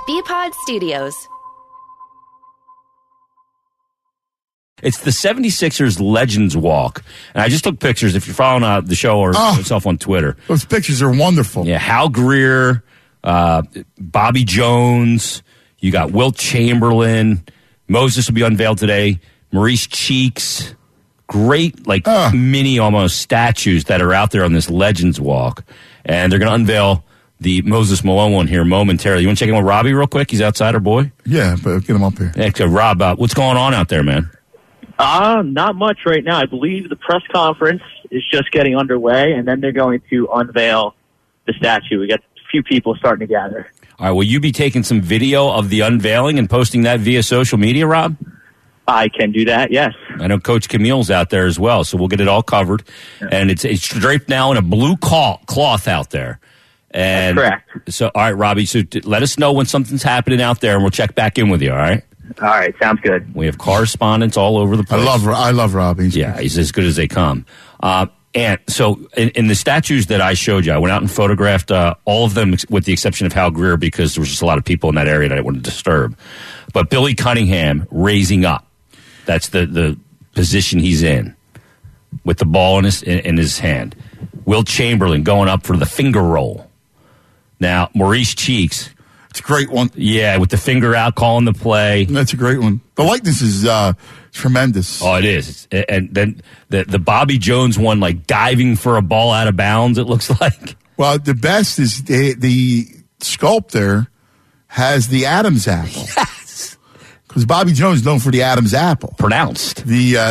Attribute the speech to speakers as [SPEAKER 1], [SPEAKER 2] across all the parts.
[SPEAKER 1] BPod Studios.
[SPEAKER 2] It's the 76ers Legends Walk. And I just took pictures. If you're following the show or yourself on Twitter.
[SPEAKER 3] Those pictures are wonderful.
[SPEAKER 2] Yeah, Hal Greer, Bobby Jones. You got Wilt Chamberlain. Moses will be unveiled today. Maurice Cheeks. Great, mini almost statues that are out there on this Legends Walk. And they're going to unveil the Moses Malone one here momentarily. You want to check in with Robbie real quick? He's outside, our boy.
[SPEAKER 3] Yeah, but get him up here.
[SPEAKER 2] Yeah, so Rob, what's going on out there, man?
[SPEAKER 4] Not much right now. I believe the press conference is just getting underway, and then they're going to unveil the statue. We got a few people starting to gather.
[SPEAKER 2] All right, will you be taking some video of the unveiling and posting that via social media, Rob?
[SPEAKER 4] I can do that, yes.
[SPEAKER 2] I know Coach Camille's out there as well, so we'll get it all covered. Yeah. And it's draped now in a blue cloth out there. And
[SPEAKER 4] that's correct.
[SPEAKER 2] So, all right, Robbie, so let us know when something's happening out there, and we'll check back in with you, all right?
[SPEAKER 4] All right, sounds good.
[SPEAKER 2] We have correspondents all over the place.
[SPEAKER 3] I love Robbie.
[SPEAKER 2] He's as good as they come. And so in the statues that I showed you, I went out and photographed all of them with the exception of Hal Greer because there was just a lot of people in that area that I wouldn't disturb. But Billy Cunningham raising up. That's the position he's in with the ball in his hand. Wilt Chamberlain going up for the finger roll. Now, Maurice Cheeks.
[SPEAKER 3] It's a great one.
[SPEAKER 2] Yeah, with the finger out, calling the play.
[SPEAKER 3] That's a great one. The likeness is tremendous.
[SPEAKER 2] Oh, it is. And then the Bobby Jones one, like diving for a ball out of bounds, it looks like.
[SPEAKER 3] Well, the best is the sculptor has the Adam's apple.
[SPEAKER 2] Yes.
[SPEAKER 3] Because Bobby Jones is known for the Adam's apple.
[SPEAKER 2] Pronounced.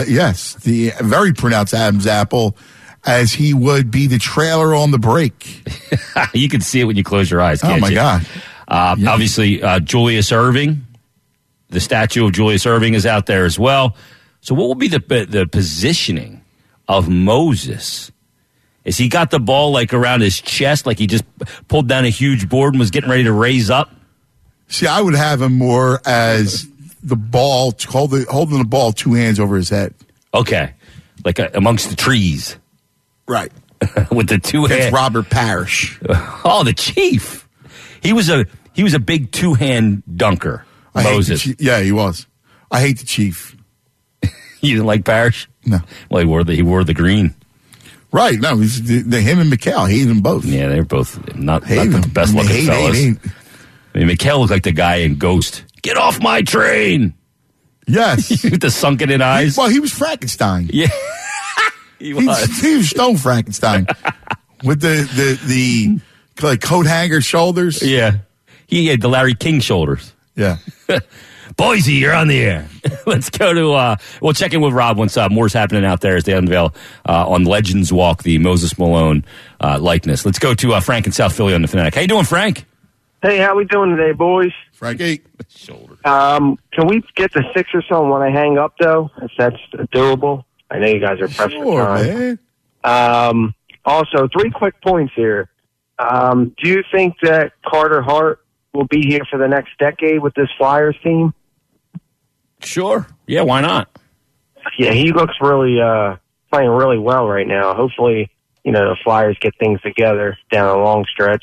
[SPEAKER 3] The very pronounced Adam's apple, as he would be the trailer on the break.
[SPEAKER 2] You can see it when you close your eyes, can't you?
[SPEAKER 3] Oh, my God.
[SPEAKER 2] Obviously, Julius Erving, the statue of Julius Erving is out there as well. So what will be the positioning of Moses? Is he got the ball like around his chest, like he just pulled down a huge board and was getting ready to raise up?
[SPEAKER 3] See, I would have him more as the ball, holding the ball 2 hands over his head.
[SPEAKER 2] Okay. Like amongst the trees.
[SPEAKER 3] Right.
[SPEAKER 2] With the 2 hands.
[SPEAKER 3] Robert Parrish.
[SPEAKER 2] Oh, the chief. He was a big 2-hand dunker, Moses.
[SPEAKER 3] Yeah, he was. I hate the chief.
[SPEAKER 2] You didn't like Parrish?
[SPEAKER 3] No.
[SPEAKER 2] Well, he wore the green.
[SPEAKER 3] Right. No, him and Mikal hated them both.
[SPEAKER 2] Yeah, they're both not the best looking fellas. I mean, Mikal looked like the guy in Ghost. Get off my train!
[SPEAKER 3] Yes.
[SPEAKER 2] With the sunken-in eyes.
[SPEAKER 3] Well, he was Frankenstein.
[SPEAKER 2] Yeah. He was
[SPEAKER 3] Stone Frankenstein. With the like coat hanger shoulders.
[SPEAKER 2] Yeah. He had the Larry King shoulders.
[SPEAKER 3] Yeah.
[SPEAKER 2] Boise, you're on the air. Let's go to, we'll check in with Rob once more's happening out there as they unveil on Legends Walk the Moses Malone likeness. Let's go to Frank in South Philly on the Fanatic. How you doing, Frank?
[SPEAKER 5] Hey, how we doing today, boys?
[SPEAKER 3] Frankie.
[SPEAKER 2] Shoulder.
[SPEAKER 5] Can we get the Sixers on when I hang up, though, if that's doable? I know you guys are pressed for time. Man. Also, 3 quick points here. Do you think that Carter Hart will be here for the next decade with this Flyers team?
[SPEAKER 2] Sure. Yeah, why not?
[SPEAKER 5] Yeah, he looks really playing really well right now. Hopefully, the Flyers get things together down a long stretch.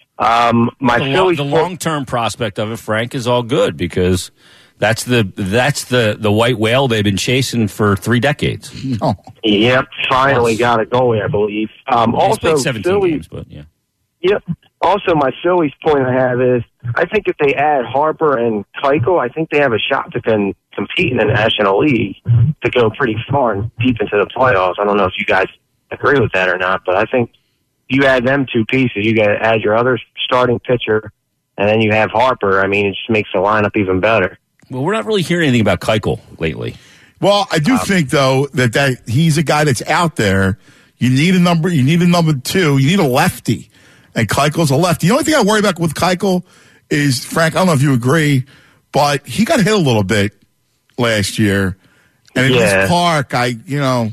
[SPEAKER 5] The
[SPEAKER 2] long-term prospect of it, Frank, is all good because that's the white whale they've been chasing for 3 decades.
[SPEAKER 3] Oh.
[SPEAKER 5] Yep, finally got a goalie, I believe.
[SPEAKER 2] He's played 17 games, but yeah.
[SPEAKER 5] Yep. Also, my Phillies point I have is I think if they add Harper and Keuchel, I think they have a shot to compete in the National League to go pretty far and deep into the playoffs. I don't know if you guys agree with that or not, but I think you add them 2 pieces. You got to add your other starting pitcher, and then you have Harper. I mean, it just makes the lineup even better.
[SPEAKER 2] Well, we're not really hearing anything about Keuchel lately.
[SPEAKER 3] Well, I do think though that he's a guy that's out there. You need a number 2. You need a lefty, and Keuchel's a lefty. The only thing I worry about with Keuchel is, Frank, I don't know if you agree, but he got hit a little bit last year, and in this park, he's not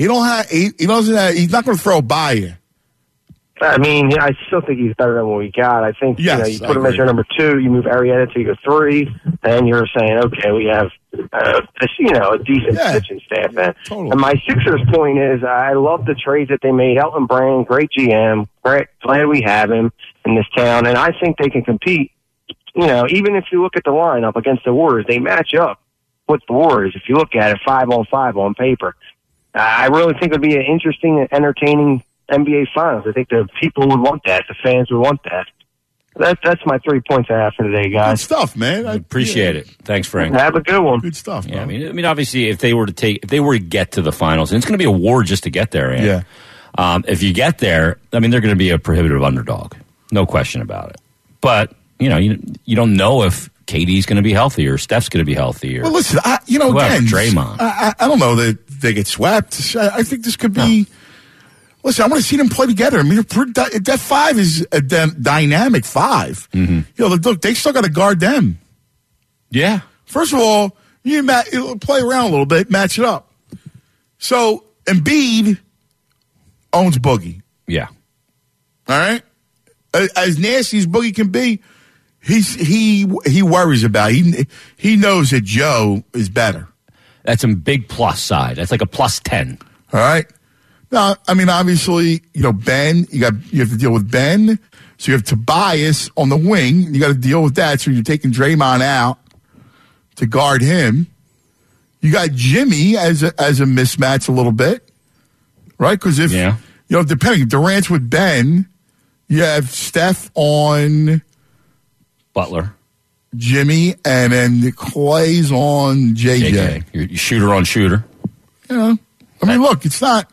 [SPEAKER 3] going to throw by you.
[SPEAKER 5] I mean, I still think he's better than what we got. I think you put him as your number 2, you move Arrieta to your 3, and you're saying, okay, we have a decent pitching staff.
[SPEAKER 3] Totally.
[SPEAKER 5] And my Sixers point is, I love the trades that they made. Elton Brand, great GM, glad we have him in this town, and I think they can compete even if you look at the lineup against the Warriors, they match up with the Warriors. If you look at it 5-on-5 on paper, I really think it'd be an interesting and entertaining NBA Finals. I think the people would want that. The fans would want that. That's my 3 points I have for today, guys.
[SPEAKER 3] Good stuff, man.
[SPEAKER 2] I appreciate it. Thanks, Frank.
[SPEAKER 5] Have a good one.
[SPEAKER 3] Good stuff.
[SPEAKER 2] Yeah, I mean, obviously, if they were to get to the finals, and it's going to be a war just to get there. Andy.
[SPEAKER 3] Yeah.
[SPEAKER 2] If you get there, I mean, they're going to be a prohibitive underdog, no question about it. But you don't know if KD's going to be healthy or Steph's going to be healthy. Or
[SPEAKER 3] well, listen, again,
[SPEAKER 2] Draymond.
[SPEAKER 3] I don't know that they get swept. I think this could be. No. Listen, I want to see them play together. I mean, that 5 is a dynamic 5.
[SPEAKER 2] Mm-hmm.
[SPEAKER 3] Look, they still got to guard them.
[SPEAKER 2] Yeah.
[SPEAKER 3] First of all, you play around a little bit, match it up. So Embiid owns Boogie.
[SPEAKER 2] Yeah.
[SPEAKER 3] All right. As nasty as Boogie can be, he worries about it. He knows that Joe is better.
[SPEAKER 2] That's a big plus side. That's like a plus 10.
[SPEAKER 3] All right. Now, I mean, obviously, Ben. You have to deal with Ben. So you have Tobias on the wing. You got to deal with that. So you're taking Draymond out to guard him. You got Jimmy as a mismatch a little bit, right? Because depending if Durant's with Ben, you have Steph on
[SPEAKER 2] Butler,
[SPEAKER 3] Jimmy, and then Clay's on JJ.
[SPEAKER 2] You're shooter on shooter.
[SPEAKER 3] I mean, look,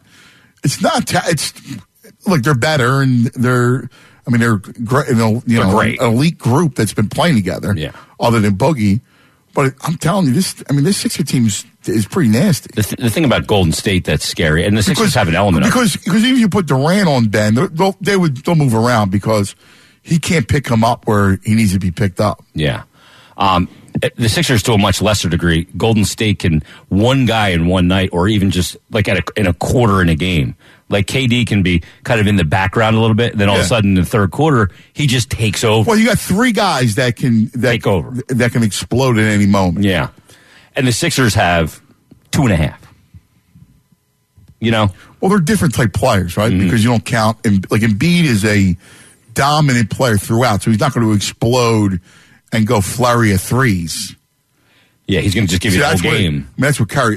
[SPEAKER 3] look, they're better and they're great, they're great. An elite group that's been playing together.
[SPEAKER 2] Yeah.
[SPEAKER 3] Other than Boogie, but I'm telling you, this Sixer team is pretty nasty.
[SPEAKER 2] The thing about Golden State that's scary, and the Sixers have an element
[SPEAKER 3] because even if you put Durant on Ben, they'll move around because he can't pick him up where he needs to be picked up.
[SPEAKER 2] Yeah. The Sixers, to a much lesser degree, Golden State can one guy in one night, or even just like in a quarter in a game. Like KD can be kind of in the background a little bit, then all of a sudden in the third quarter he just takes over.
[SPEAKER 3] Well, you got 3 guys that can
[SPEAKER 2] take over,
[SPEAKER 3] that can explode at any moment.
[SPEAKER 2] Yeah, and the Sixers have 2.5.
[SPEAKER 3] Well, they're different type players, right? Mm-hmm. Because you don't count. Like Embiid is a dominant player throughout, so he's not going to explode and go flurry of threes.
[SPEAKER 2] Yeah, he's going to just give you the whole game.
[SPEAKER 3] That's what Curry,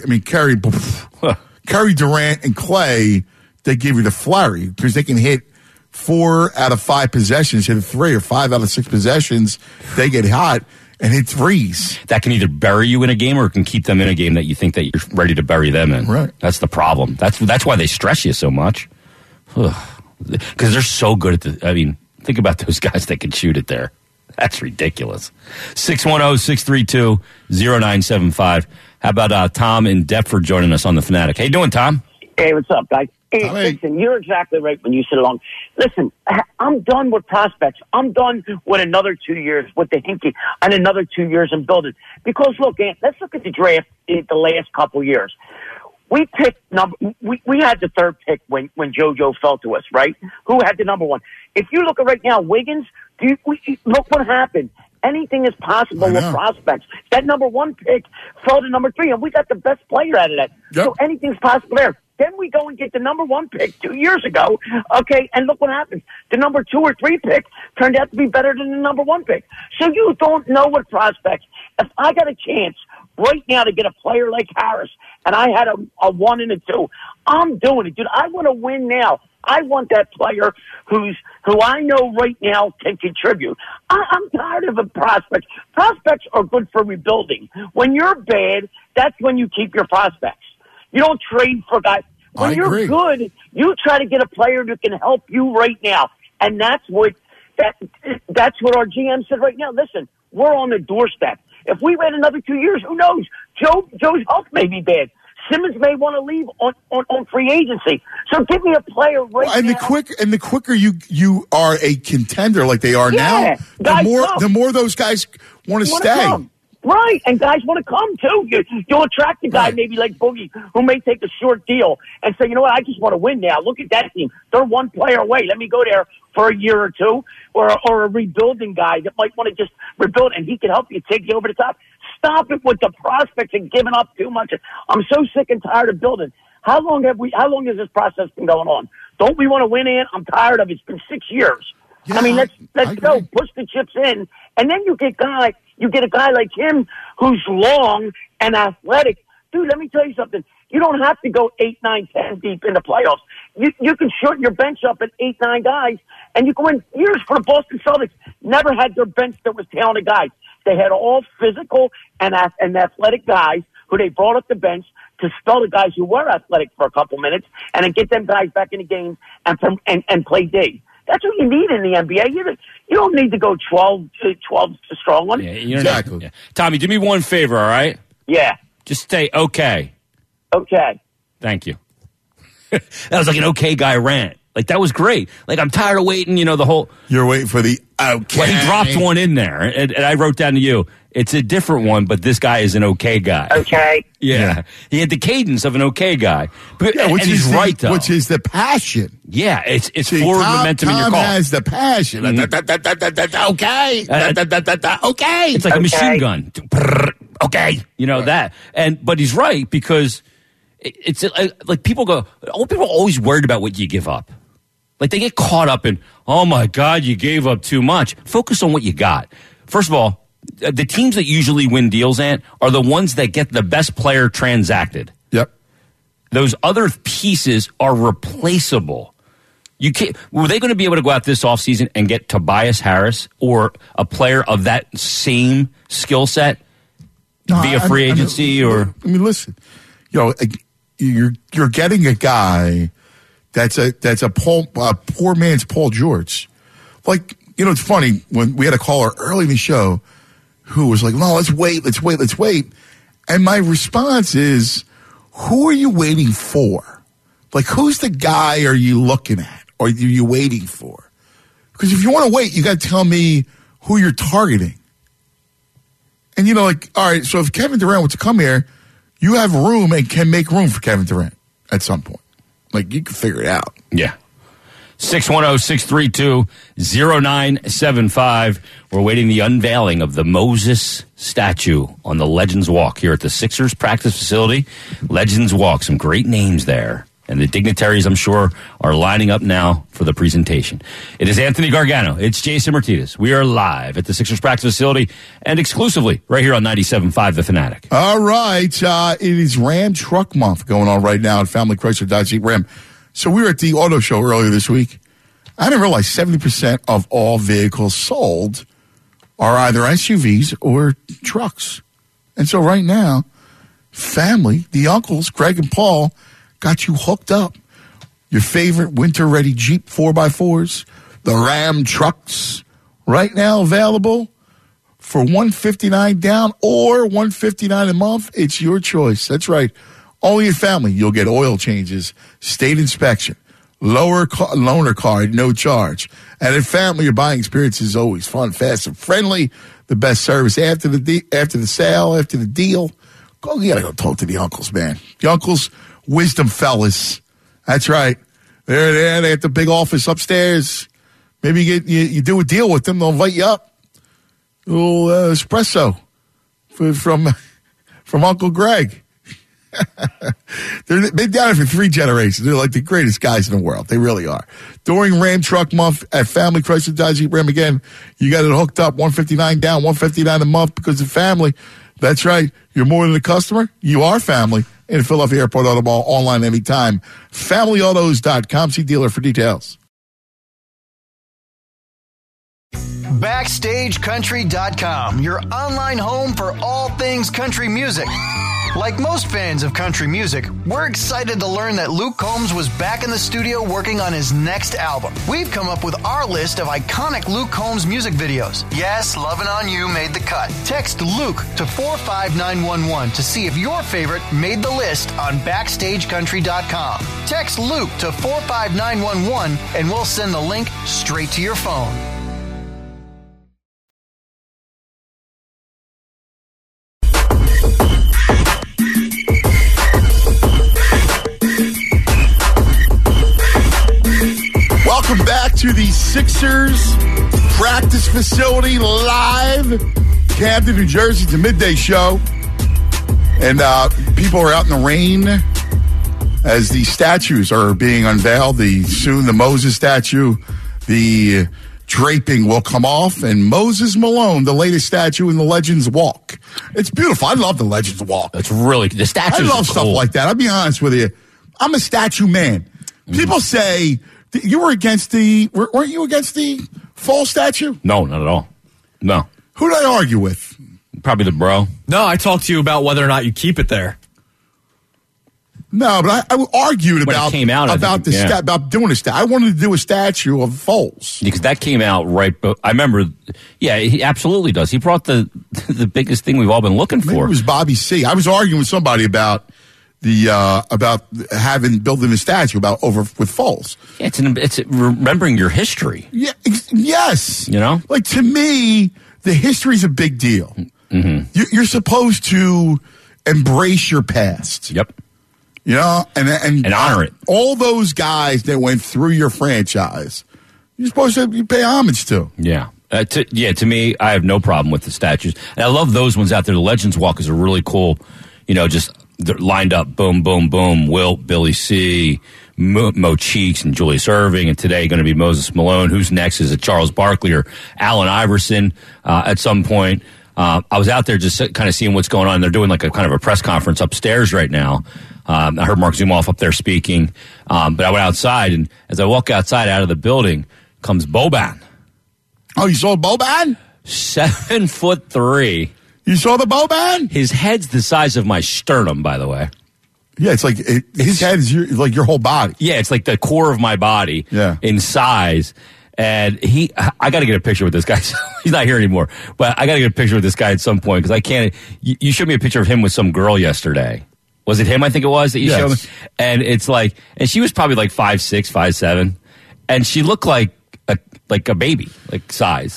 [SPEAKER 3] Durant, and Clay, they give you the flurry because they can hit 4 out of 5 possessions, hit a 3 or 5 out of 6 possessions. They get hot and hit threes.
[SPEAKER 2] That can either bury you in a game or it can keep them in a game that you think that you're ready to bury them in.
[SPEAKER 3] Right.
[SPEAKER 2] That's the problem. That's why they stress you so much. Because they're so good at think about those guys that can shoot it there. That's ridiculous. 610-632-0975. How about Tom in Deptford joining us on The Fanatic? How you doing, Tom?
[SPEAKER 1] Hey, what's up, guys? Hey, listen, you're exactly right when you sit along. Listen, I'm done with prospects. I'm done with another 2 years with the Hinkie and another 2 years in building. Because, look, Ant, let's look at the draft in the last couple years. We picked we had the 3rd pick when JoJo fell to us, right? Who had the number 1? If you look at right now, Wiggins, look what happened. Anything is possible with prospects. That number 1 pick fell to number 3, and we got the best player out of that. Yep. So anything's possible there. Then we go and get the number 1 pick 2 years ago, okay, and look what happens. The number 2 or 3 pick turned out to be better than the number 1 pick. So you don't know what prospects. If I got a chance right now to get a player like Harris, and I had a 1 and a 2, I'm doing it, dude. I want to win now. I want that player who I know right now can contribute. I'm tired of a prospect. Prospects are good for rebuilding. When you're bad, that's when you keep your prospects. You don't trade for guys. When you're good, you try to get a player who can help you right now. And that's what our GM said right now. Listen, we're on the doorstep. If we wait another 2 years, who knows? Joe's health may be bad. Simmons may want to leave on free agency. So give me a player right now.
[SPEAKER 3] The quicker you are a contender like they are now, the more those guys want to stay.
[SPEAKER 1] Come. Right, and guys want to come too. You'll attract a guy maybe like Boogie who may take a short deal and say, you know what, I just want to win now. Look at that team. They're 1 player away. Let me go there for a year or 2. Or a rebuilding guy that might want to just rebuild, and he can help you take you over the top. Stop it with the prospects and giving up too much. I'm so sick and tired of building. How long has this process been going on? Don't we want to win in? I'm tired of it. It's been 6 years.
[SPEAKER 3] Yeah,
[SPEAKER 1] I mean, let's
[SPEAKER 3] I
[SPEAKER 1] go.
[SPEAKER 3] agree.
[SPEAKER 1] Push the chips in. And then you get a guy like him who's long and athletic. Dude, let me tell you something. You don't have to go 8, 9, 10 deep in the playoffs. You can shorten your bench up at 8, 9 guys, and you can win. Years for the Boston Celtics never had their bench that was talented guys. They had all physical and athletic guys who they brought up the bench to spell the guys who were athletic for a couple minutes, and then get them guys back in the game and play D. That's what you need in the NBA. You don't need to go 12 strong on.
[SPEAKER 2] Yeah,
[SPEAKER 3] Exactly.
[SPEAKER 2] Yeah. Tommy, do me one favor, all right?
[SPEAKER 1] Yeah.
[SPEAKER 2] Just say okay.
[SPEAKER 1] Okay.
[SPEAKER 2] Thank you. That was like an okay guy rant. Like, that was great. Like, I'm tired of waiting, the whole...
[SPEAKER 3] You're waiting for the okay.
[SPEAKER 2] Well, he dropped one in there, and I wrote down to you, it's a different one, but this guy is an okay guy.
[SPEAKER 1] Okay.
[SPEAKER 2] Yeah. He had the cadence of an okay guy. But,
[SPEAKER 3] Yeah,
[SPEAKER 2] and he's right, though.
[SPEAKER 3] Which is the passion.
[SPEAKER 2] Yeah, it's
[SPEAKER 3] See,
[SPEAKER 2] forward
[SPEAKER 3] Tom,
[SPEAKER 2] momentum in your call.
[SPEAKER 3] has the passion. Okay. Okay.
[SPEAKER 2] It's like a machine gun. Okay. That. But he's right, because it's like people go, people are always worried about what you give up. Like, they get caught up in, oh my God, you gave up too much. Focus on what you got. First of all, the teams that usually win deals, Ant, are the ones that get the best player transacted.
[SPEAKER 3] Yep.
[SPEAKER 2] Those other pieces are replaceable. Were they going to be able to go out this offseason and get Tobias Harris or a player of that same skill set via free agency?
[SPEAKER 3] Listen, you're getting a guy that's a poor man's Paul George. Like, it's funny when we had a caller early in the show who was like, "No, let's wait." And my response is, who are you waiting for? Like, who's the guy are you looking at or are you waiting for? Because if you want to wait, you got to tell me who you're targeting. And, all right, so if Kevin Durant were to come here, you have room and can make room for Kevin Durant at some point. Like, you can figure it out.
[SPEAKER 2] Yeah. 610-632-0975. We're waiting the unveiling of the Moses statue on the Legends Walk here at the Sixers practice facility. Legends Walk, some great names there. And the dignitaries, I'm sure, are lining up now for the presentation. It is Anthony Gargano. It's Jason Martinez. We are live at the Sixers practice facility and exclusively right here on 97.5 The Fanatic.
[SPEAKER 3] All right. It is Ram Truck Month going on right now at Family Chrysler Dodge Jeep Ram. So we were at the auto show earlier this week. I didn't realize 70% of all vehicles sold are either SUVs or trucks. And so right now, family, the uncles, Greg and Paul, got you hooked up. Your favorite winter-ready Jeep 4x4s, the Ram trucks, right now available for $159 down or $159 a month. It's your choice. That's right. Only at family, you'll get oil changes, state inspection, loaner card, no charge. And at family, your buying experience is always fun, fast, and friendly. The best service after the sale, after the deal. You gotta go talk to the uncles, man. The uncles, wisdom fellas. That's right. They're there. They have the big office upstairs. Maybe you do a deal with them. They'll invite you up. A little espresso from Uncle Greg. They've been down there for 3 generations. They're like the greatest guys in the world. They really are. During Ram Truck Month at Family Chrysler Dodge Jeep Ram, again, you got it hooked up. $159 down, $159 a month because of family. That's right. You're more than a customer. You are family. In Philadelphia Airport Auto Mall, online anytime. FamilyAutos.com. See dealer for details.
[SPEAKER 6] BackstageCountry.com, your online home for all things country music. Like most fans of country music, we're excited to learn that Luke Combs was back in the studio working on his next album. We've come up with our list of iconic Luke Combs music videos. Yes, Lovin' On You made the cut. Text Luke to 45911 to see if your favorite made the list on BackstageCountry.com. Text Luke to 45911 and we'll send the link straight to your phone.
[SPEAKER 3] Welcome back to the Sixers practice facility live, Camden, New Jersey. It's a midday show. And people are out in the rain as the statues are being unveiled. The Moses statue, the draping will come off, and Moses Malone, the latest statue in the Legends Walk. It's beautiful. I love the Legends Walk.
[SPEAKER 2] It's really, the statues
[SPEAKER 3] I love
[SPEAKER 2] are
[SPEAKER 3] stuff
[SPEAKER 2] cool.
[SPEAKER 3] like that. I'll be honest with you. I'm a statue man. People say, you were against weren't you against the Foles statue?
[SPEAKER 2] No, not at all. No.
[SPEAKER 3] Who did I argue with?
[SPEAKER 2] Probably the bro.
[SPEAKER 7] No, I talked to you about whether or not you keep it there.
[SPEAKER 3] No, but I argued about
[SPEAKER 2] came out,
[SPEAKER 3] about about doing a statue. I wanted to do a statue of Foles
[SPEAKER 2] because that came out right. I remember. Yeah, he absolutely does. He brought the biggest thing we've all been looking
[SPEAKER 3] Maybe
[SPEAKER 2] for.
[SPEAKER 3] It was Bobby C. I was arguing with somebody about building a statue with Foles.
[SPEAKER 2] Yeah, it's remembering your history.
[SPEAKER 3] Yeah, yes.
[SPEAKER 2] You know,
[SPEAKER 3] like to me, the history's a big deal.
[SPEAKER 2] Mm-hmm.
[SPEAKER 3] You're supposed to embrace your past.
[SPEAKER 2] Yep.
[SPEAKER 3] You know, and
[SPEAKER 2] honor it.
[SPEAKER 3] All those guys that went through your franchise, you're supposed to pay homage to.
[SPEAKER 2] Yeah. To me, I have no problem with the statues. And I love those ones out there. The Legends Walk is a really cool, just they're lined up, boom, boom, boom, Wilt, Billy C., Mo Cheeks, and Julius Erving. And today going to be Moses Malone. Who's next? Is it Charles Barkley or Allen Iverson at some point? I was out there just kind of seeing what's going on. They're doing like a kind of a press conference upstairs right now. I heard Mark Zumoff up there speaking, but I went outside, and as I walk outside out of the building, comes Boban.
[SPEAKER 3] Oh, you saw Boban?
[SPEAKER 2] 7'3".
[SPEAKER 3] You saw the Boban?
[SPEAKER 2] His head's the size of my sternum, by the way.
[SPEAKER 3] Yeah, it's like his head is like your whole body.
[SPEAKER 2] Yeah, it's like the core of my body in size. And I got to get a picture with this guy. He's not here anymore, but I got to get a picture with this guy at some point because I can't. You showed me a picture of him with some girl yesterday. Was it him? I think it was that you showed me. And it's like, and she was probably like 5'6", 5'7", and she looked like a baby, like size.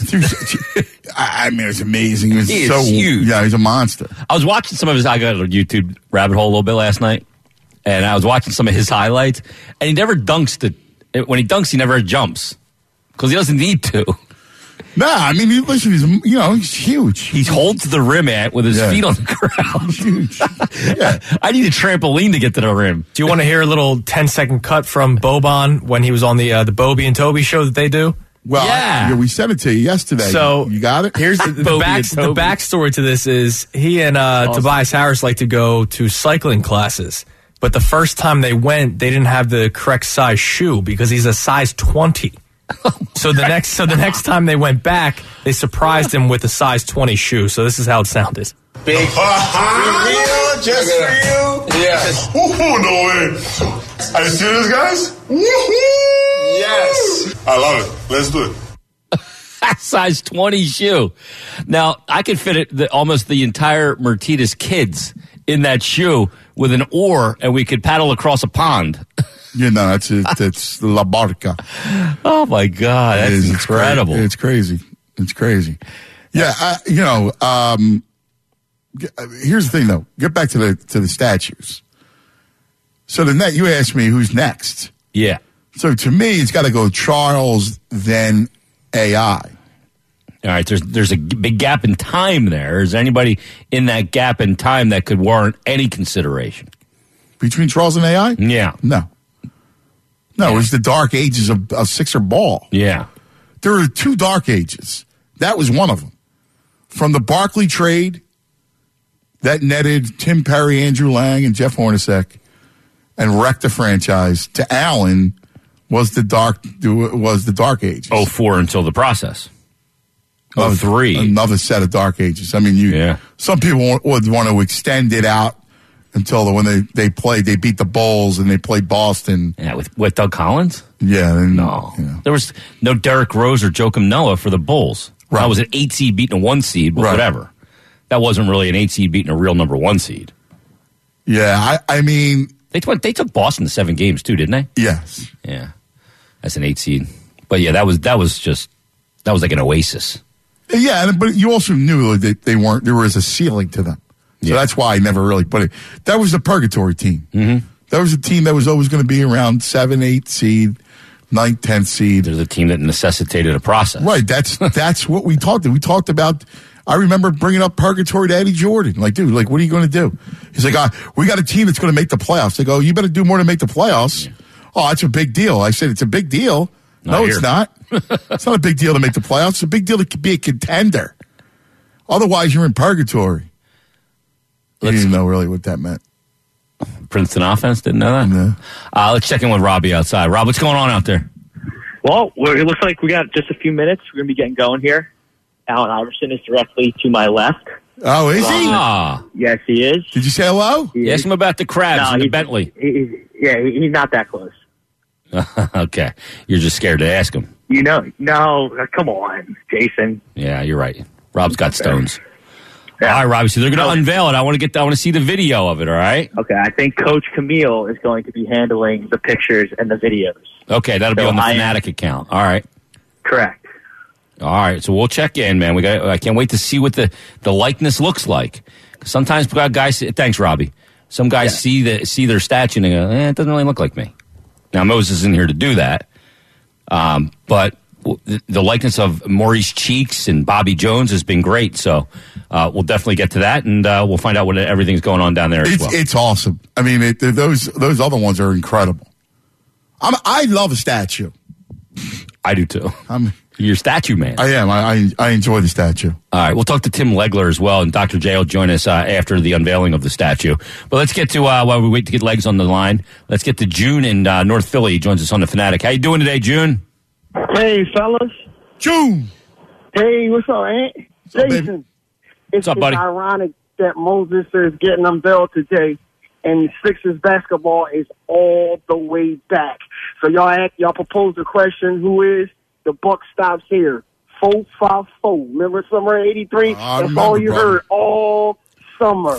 [SPEAKER 3] I mean, it's amazing. He
[SPEAKER 2] is so huge.
[SPEAKER 3] Yeah, he's a monster.
[SPEAKER 2] I was watching some of his. I got a YouTube rabbit hole a little bit last night, and I was watching some of his highlights. And he never dunks. When he dunks, he never jumps because he doesn't need to.
[SPEAKER 3] Nah, I mean, listen, he's huge.
[SPEAKER 2] He holds the rim with his feet on the ground.
[SPEAKER 3] Huge. Yeah.
[SPEAKER 2] I need a trampoline to get to the rim.
[SPEAKER 7] Do you want to hear a little 10-second cut from Boban when he was on the Bobby and Toby show that they do?
[SPEAKER 3] Well, we sent it to you yesterday. So you got it?
[SPEAKER 7] Here's the backstory to this is he and Tobias Harris like to go to cycling classes. But the first time they went, they didn't have the correct size shoe because he's a size 20. So the next time they went back, they surprised him with a size 20 shoe. So this is how it sounded.
[SPEAKER 8] Big, real, just for you. Yeah.
[SPEAKER 9] No way. Are you serious, guys?
[SPEAKER 8] Yes.
[SPEAKER 9] I love it. Let's do it.
[SPEAKER 2] Size 20 shoe. Now, I could fit almost the entire Mertitas kids in that shoe with an oar, and we could paddle across a pond.
[SPEAKER 3] That's La Barca.
[SPEAKER 2] Oh, my God. That's incredible.
[SPEAKER 3] It's crazy. Yeah, here's the thing, though. Get back to the statues. So you asked me who's next.
[SPEAKER 2] Yeah.
[SPEAKER 3] So to me, it's got to go Charles, then AI.
[SPEAKER 2] All right, there's a big gap in time there. Is there anybody in that gap in time that could warrant any consideration?
[SPEAKER 3] Between Charles and AI?
[SPEAKER 2] Yeah.
[SPEAKER 3] No, it was the dark ages of Sixer ball.
[SPEAKER 2] Yeah.
[SPEAKER 3] There were two dark ages. That was one of them. From the Barkley trade that netted Tim Perry, Andrew Lang, and Jeff Hornacek and wrecked the franchise to Allen was the dark ages.
[SPEAKER 2] 04 until the process. 03.
[SPEAKER 3] Another set of dark ages. I mean, some people would want to extend it out until when they beat the Bulls and they played Boston.
[SPEAKER 2] Yeah, with Doug Collins?
[SPEAKER 3] Yeah.
[SPEAKER 2] There was no Derrick Rose or Joakim Noah for the Bulls. Right. That was an 8 seed beating a 1 seed, but whatever. That wasn't really an 8 seed beating a real number 1 seed.
[SPEAKER 3] Yeah, I mean...
[SPEAKER 2] They took Boston to 7 games too, didn't they?
[SPEAKER 3] Yes.
[SPEAKER 2] Yeah. That's an 8 seed. But yeah, that was like an oasis.
[SPEAKER 3] Yeah, but you also knew that there was a ceiling to them. So that's why I never really put it. That was the purgatory team.
[SPEAKER 2] Mm-hmm.
[SPEAKER 3] That was a team that was always going to be around 7, 8 seed, 9, 10 seed.
[SPEAKER 2] There's a team that necessitated a process.
[SPEAKER 3] Right. That's what we talked about. We talked about, I remember bringing up purgatory to Eddie Jordan. Like, dude, what are you going to do? He's like, we got a team that's going to make the playoffs. They go, you better do more to make the playoffs. Yeah. Oh, that's a big deal. I said, it's a big deal. No, it's not. It's not a big deal to make the playoffs. It's a big deal to be a contender. Otherwise, you're in purgatory. You didn't know really what that meant.
[SPEAKER 2] Princeton offense, didn't know that?
[SPEAKER 3] No.
[SPEAKER 2] Let's check in with Robbie outside. Rob, what's going on out there?
[SPEAKER 4] Well, it looks like we got just a few minutes. We're going to be getting going here. Allen Iverson is directly to my left.
[SPEAKER 3] Oh, is he?
[SPEAKER 4] Yes, he is.
[SPEAKER 3] Did you say hello?
[SPEAKER 2] Ask him about the crabs in the Bentley.
[SPEAKER 4] He's not that close.
[SPEAKER 2] Okay. You're just scared to ask him.
[SPEAKER 4] No, come on, Jason.
[SPEAKER 2] Yeah, you're right. Rob's got stones.
[SPEAKER 4] Yeah.
[SPEAKER 2] All right, Robbie, so they're going to unveil it. I want to see the video of it, all right?
[SPEAKER 4] Okay, I think Coach Camille is going to be handling the pictures and the videos.
[SPEAKER 2] Okay, that'll be on the Fanatic account. All right.
[SPEAKER 4] Correct.
[SPEAKER 2] All right, so we'll check in, man. I can't wait to see what the likeness looks like. Sometimes guys, thanks, Robbie. Some guys see their statue and they go, it doesn't really look like me. Now, Moses isn't here to do that, but the likeness of Maurice Cheeks and Bobby Jones has been great. So we'll definitely get to that, and we'll find out what everything's going on down there as well.
[SPEAKER 3] It's awesome. I mean, those other ones are incredible. I love a statue.
[SPEAKER 2] I do too. You're a statue man.
[SPEAKER 3] I am. I enjoy the statue.
[SPEAKER 2] All right, we'll talk to Tim Legler as well, and Dr. J will join us after the unveiling of the statue. But let's get to, while we wait to get Legs on the line, let's get to June in North Philly. He joins us on the Fanatic. How you doing today, June?
[SPEAKER 10] Hey, fellas.
[SPEAKER 3] June.
[SPEAKER 10] Hey, what's up, Aunt? Jason.
[SPEAKER 3] What's
[SPEAKER 10] up,
[SPEAKER 3] buddy?
[SPEAKER 10] It's ironic that Moses is getting unveiled today, and Sixers basketball is all the way back. So y'all propose the question, who is? The buck stops here. 4-5-4. Remember summer '83? That's all you heard all summer.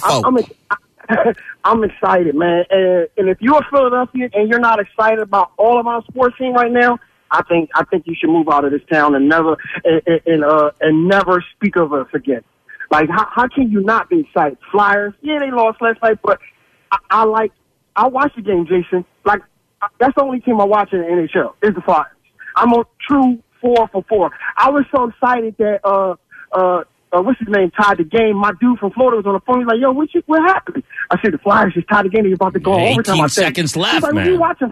[SPEAKER 3] 4-5-4.
[SPEAKER 10] I'm excited, man. And if you're Philadelphia and you're not excited about all of our sports team right now, I think you should move out of this town and never speak of us again. Like, how can you not be excited? Flyers, yeah, they lost last night, but I watch the game, Jason. Like, that's the only team I watch in the NHL is the Flyers. I'm a true 4 for 4. I was so excited that what's his name tied the game. My dude from Florida was on the phone. He's like, "Yo, what happened?" I said, "The Flyers just tied the game. They're about to go overtime."
[SPEAKER 2] 18 seconds left,
[SPEAKER 10] He's like,
[SPEAKER 2] man.
[SPEAKER 10] You watching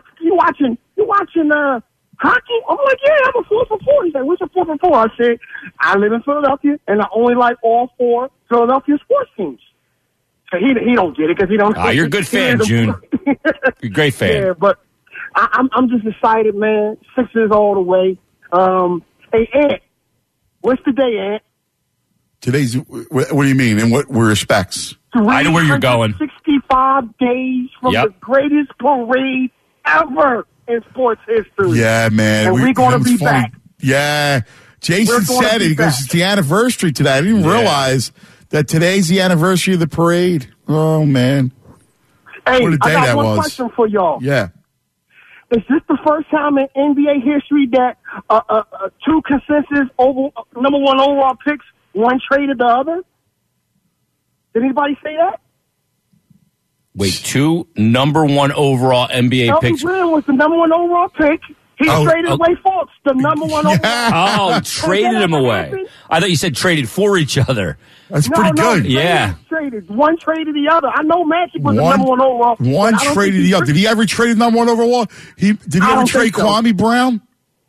[SPEAKER 10] hockey? I'm like, "Yeah, I'm a 4 for 4." He's like, "What's a 4 for 4?" I said, "I live in Philadelphia, and I only like all 4 Philadelphia sports teams." So he don't get it because he don't.
[SPEAKER 2] You're a good fan, June. You're a great fan.
[SPEAKER 10] Yeah, but I'm just excited, man. Sixers all the way. Hey, Ant, what's today, Ant?
[SPEAKER 3] Today's, what do you mean? In what respects?
[SPEAKER 2] I know where you're going.
[SPEAKER 10] 65 days from the greatest parade ever in sports history.
[SPEAKER 3] Yeah, man.
[SPEAKER 10] And we're going to be back.
[SPEAKER 3] Yeah. Jason said it. He goes, it's the anniversary today. I didn't realize that today's the anniversary of the parade. Oh, man.
[SPEAKER 10] Hey,
[SPEAKER 3] what a day
[SPEAKER 10] I got
[SPEAKER 3] that
[SPEAKER 10] one
[SPEAKER 3] was.
[SPEAKER 10] question for y'all.
[SPEAKER 3] Yeah.
[SPEAKER 10] Is this the first time in NBA history that two consensus number one overall picks, one traded the other? Did anybody say that?
[SPEAKER 2] Wait, 2 number 1 overall NBA picks.
[SPEAKER 10] Elton Brand was the number 1 overall pick. He traded away Fultz, the number 1 overall.
[SPEAKER 2] Oh, traded him away.
[SPEAKER 10] Happened?
[SPEAKER 2] I thought you said traded for each other.
[SPEAKER 3] That's pretty good.
[SPEAKER 2] Yeah.
[SPEAKER 10] Traded. One traded the other. I know Magic was the number 1 overall.
[SPEAKER 3] One traded the other. Did he ever trade the number 1 overall? Did he ever trade Kwame Brown?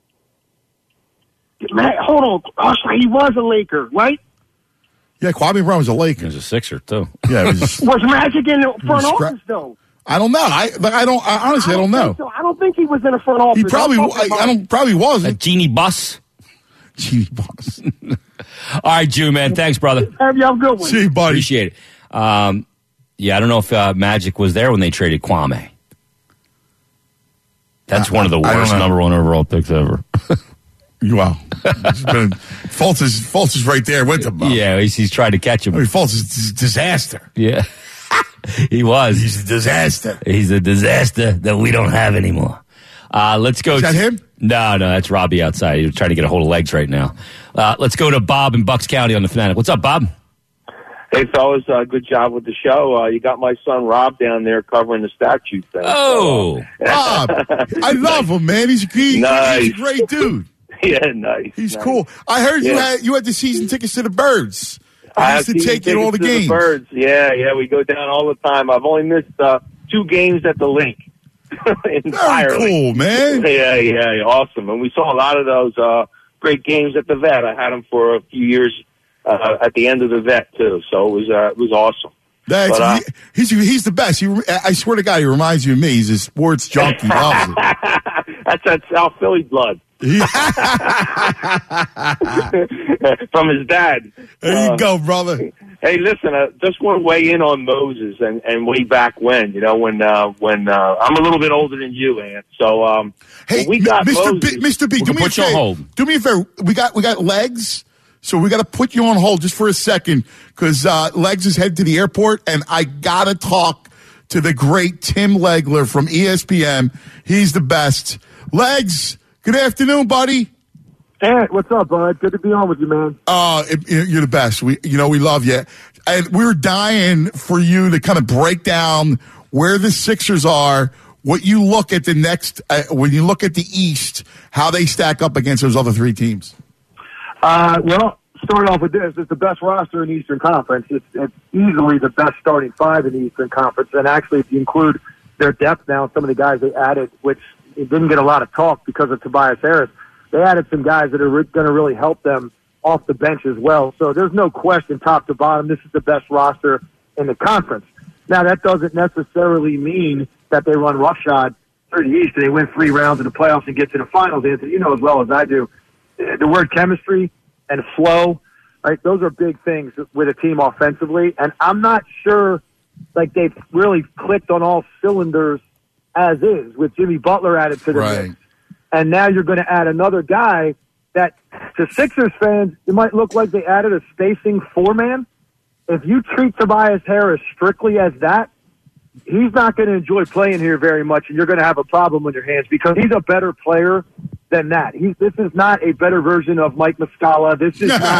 [SPEAKER 10] Man, hold on. Oh, he was a Laker, right?
[SPEAKER 3] Yeah, Kwame Brown was a Laker.
[SPEAKER 2] He was a Sixer, too.
[SPEAKER 3] Yeah,
[SPEAKER 10] was Magic in the front office, though?
[SPEAKER 3] I don't know. I honestly don't know.
[SPEAKER 10] So. I don't think he was in the front office.
[SPEAKER 3] He probably probably wasn't.
[SPEAKER 2] Genie Bus.
[SPEAKER 3] Genie Bus.
[SPEAKER 2] All right, June, man. Thanks, brother.
[SPEAKER 10] Have y'all a good one.
[SPEAKER 3] See you, buddy.
[SPEAKER 2] Appreciate it. Yeah, I don't know if Magic was there when they traded Kwame. That's one of the worst number 1 overall picks ever.
[SPEAKER 3] Wow. Fultz is right there with him.
[SPEAKER 2] Yeah, he's trying to catch him.
[SPEAKER 3] I mean, Fultz is a disaster.
[SPEAKER 2] Yeah. He was.
[SPEAKER 3] He's a disaster.
[SPEAKER 2] He's a disaster that we don't have anymore. Let's go.
[SPEAKER 3] Is that him?
[SPEAKER 2] No, that's Robbie outside. He's trying to get a hold of Legs right now. Let's go to Bob in Bucks County on the Fanatic. What's up, Bob?
[SPEAKER 11] Hey, fellas, good job with the show. You got my son Rob down there covering the statue thing.
[SPEAKER 2] Oh,
[SPEAKER 3] Rob. I love him, man. He's a great dude.
[SPEAKER 11] Yeah, nice.
[SPEAKER 3] He's cool. I heard you had the season tickets to the Birds. I used to take you to all the games.
[SPEAKER 11] Birds. Yeah, we go down all the time. I've only missed 2 games at the link. entirely.
[SPEAKER 3] Very cool, man.
[SPEAKER 11] Yeah, awesome. And we saw a lot of those great games at the Vet. I had them for a few years at the end of the Vet too, so it was awesome.
[SPEAKER 3] He's the best. I swear to God, he reminds you of me. He's a sports junkie. Loves it.
[SPEAKER 11] That's that South Philly blood. From his dad.
[SPEAKER 3] There you go, brother.
[SPEAKER 11] Hey, listen, just want to weigh in on Moses and way back when, when I'm a little bit older than you, Ant. So,
[SPEAKER 3] hey,
[SPEAKER 11] we got
[SPEAKER 3] Mr. B, do me a favor. Do me a favor. We got Legs. So we got to put you on hold just for a second because Legs is headed to the airport, and I got to talk to the great Tim Legler from ESPN. He's the best. Legs, good afternoon, buddy.
[SPEAKER 10] Hey, what's up, bud? Good to be on with you, man.
[SPEAKER 3] You're the best. We love you. And we're dying for you to kind of break down where the Sixers are, what you look at the next, when you look at the East, how they stack up against those other three teams.
[SPEAKER 10] Well, start off with this. It's the best roster in the Eastern Conference. It's easily the best starting five in the Eastern Conference. And actually, if you include their depth now, some of the guys they added, which it didn't get a lot of talk because of Tobias Harris, they added some guys that are going to really help them off the bench as well. So there's no question, top to bottom, this is the best roster in the conference. Now, that doesn't necessarily mean that they run roughshod through the East and they win 3 rounds in the playoffs and get to the finals, Anthony. You know as well as I do. The word chemistry and flow, right? Those are big things with a team offensively. And I'm not sure, they've really clicked on all cylinders as is with Jimmy Butler added to the mix. And now you're going to add another guy that, to Sixers fans, it might look like they added a spacing 4-man. If you treat Tobias Harris strictly as that, he's not going to enjoy playing here very much, and you're going to have a problem on your hands because he's a better player than that. This is not a better version of Mike Muscala. This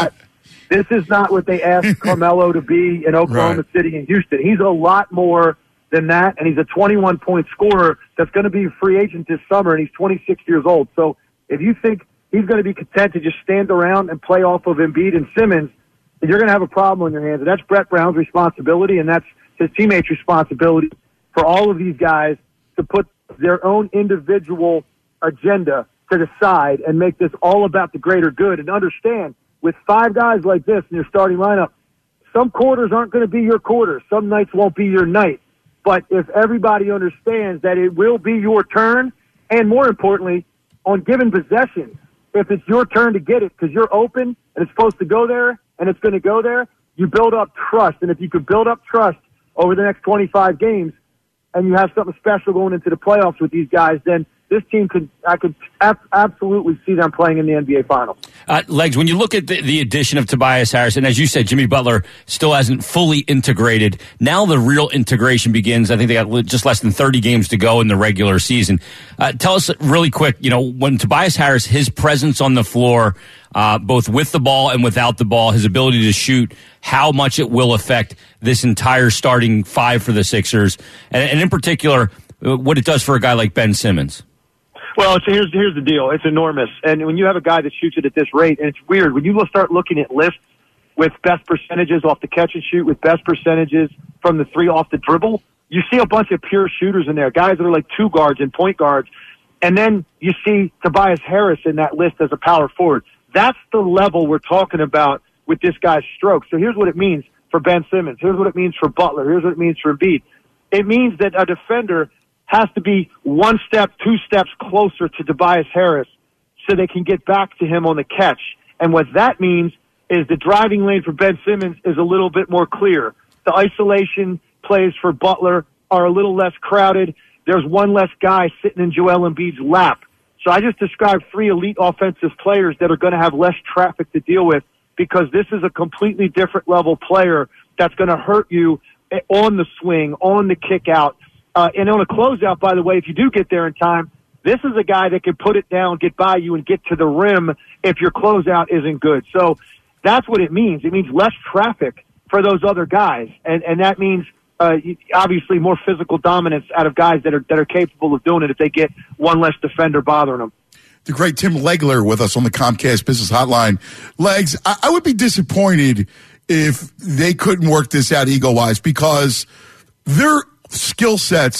[SPEAKER 10] is not what they asked Carmelo to be in Oklahoma City and Houston. He's a lot more than that, and he's a 21-point scorer that's going to be a free agent this summer, and he's 26 years old. So if you think he's going to be content to just stand around and play off of Embiid and Simmons, then you're going to have a problem on your hands. And that's Brett Brown's responsibility, and that's his teammates' responsibility for all of these guys to put their own individual agenda to the side and make this all about the greater good. And understand, with 5 guys like this in your starting lineup, some quarters aren't going to be your quarters. Some nights won't be your night. But if everybody understands that it will be your turn, and more importantly, on given possessions, if it's your turn to get it because you're open and it's supposed to go there and it's going to go there, you build up trust. And if you could build up trust over the next 25 games and you have something special going into the playoffs with these guys, then this team I could absolutely see them playing in the NBA Finals.
[SPEAKER 2] Legs, when you look at the addition of Tobias Harris, and as you said, Jimmy Butler still hasn't fully integrated. Now the real integration begins. I think they got just less than 30 games to go in the regular season. Tell us really quick, when Tobias Harris, his presence on the floor, both with the ball and without the ball, his ability to shoot, how much it will affect this entire starting 5 for the Sixers, and in particular, what it does for a guy like Ben Simmons.
[SPEAKER 10] Well, here's the deal. It's enormous. And when you have a guy that shoots it at this rate, and it's weird, when you start looking at lists with best percentages off the catch and shoot, with best percentages from the 3 off the dribble, you see a bunch of pure shooters in there, guys that are like 2 guards and point guards. And then you see Tobias Harris in that list as a power forward. That's the level we're talking about with this guy's stroke. So here's what it means for Ben Simmons. Here's what it means for Butler. Here's what it means for Embiid. It means that a defender has to be 1 step, 2 steps closer to Tobias Harris so they can get back to him on the catch. And what that means is the driving lane for Ben Simmons is a little bit more clear. The isolation plays for Butler are a little less crowded. There's 1 less guy sitting in Joel Embiid's lap. So I just described 3 elite offensive players that are going to have less traffic to deal with because this is a completely different level player that's going to hurt you on the swing, on the kick out. And on a closeout, by the way, if you do get there in time, this is a guy that can put it down, get by you, and get to the rim if your closeout isn't good. So that's what it means. It means less traffic for those other guys. And that means obviously more physical dominance out of guys that are capable of doing it if they get 1 less defender bothering them.
[SPEAKER 3] The great Tim Legler with us on the Comcast Business Hotline. Legs, I would be disappointed if they couldn't work this out ego-wise because their skill sets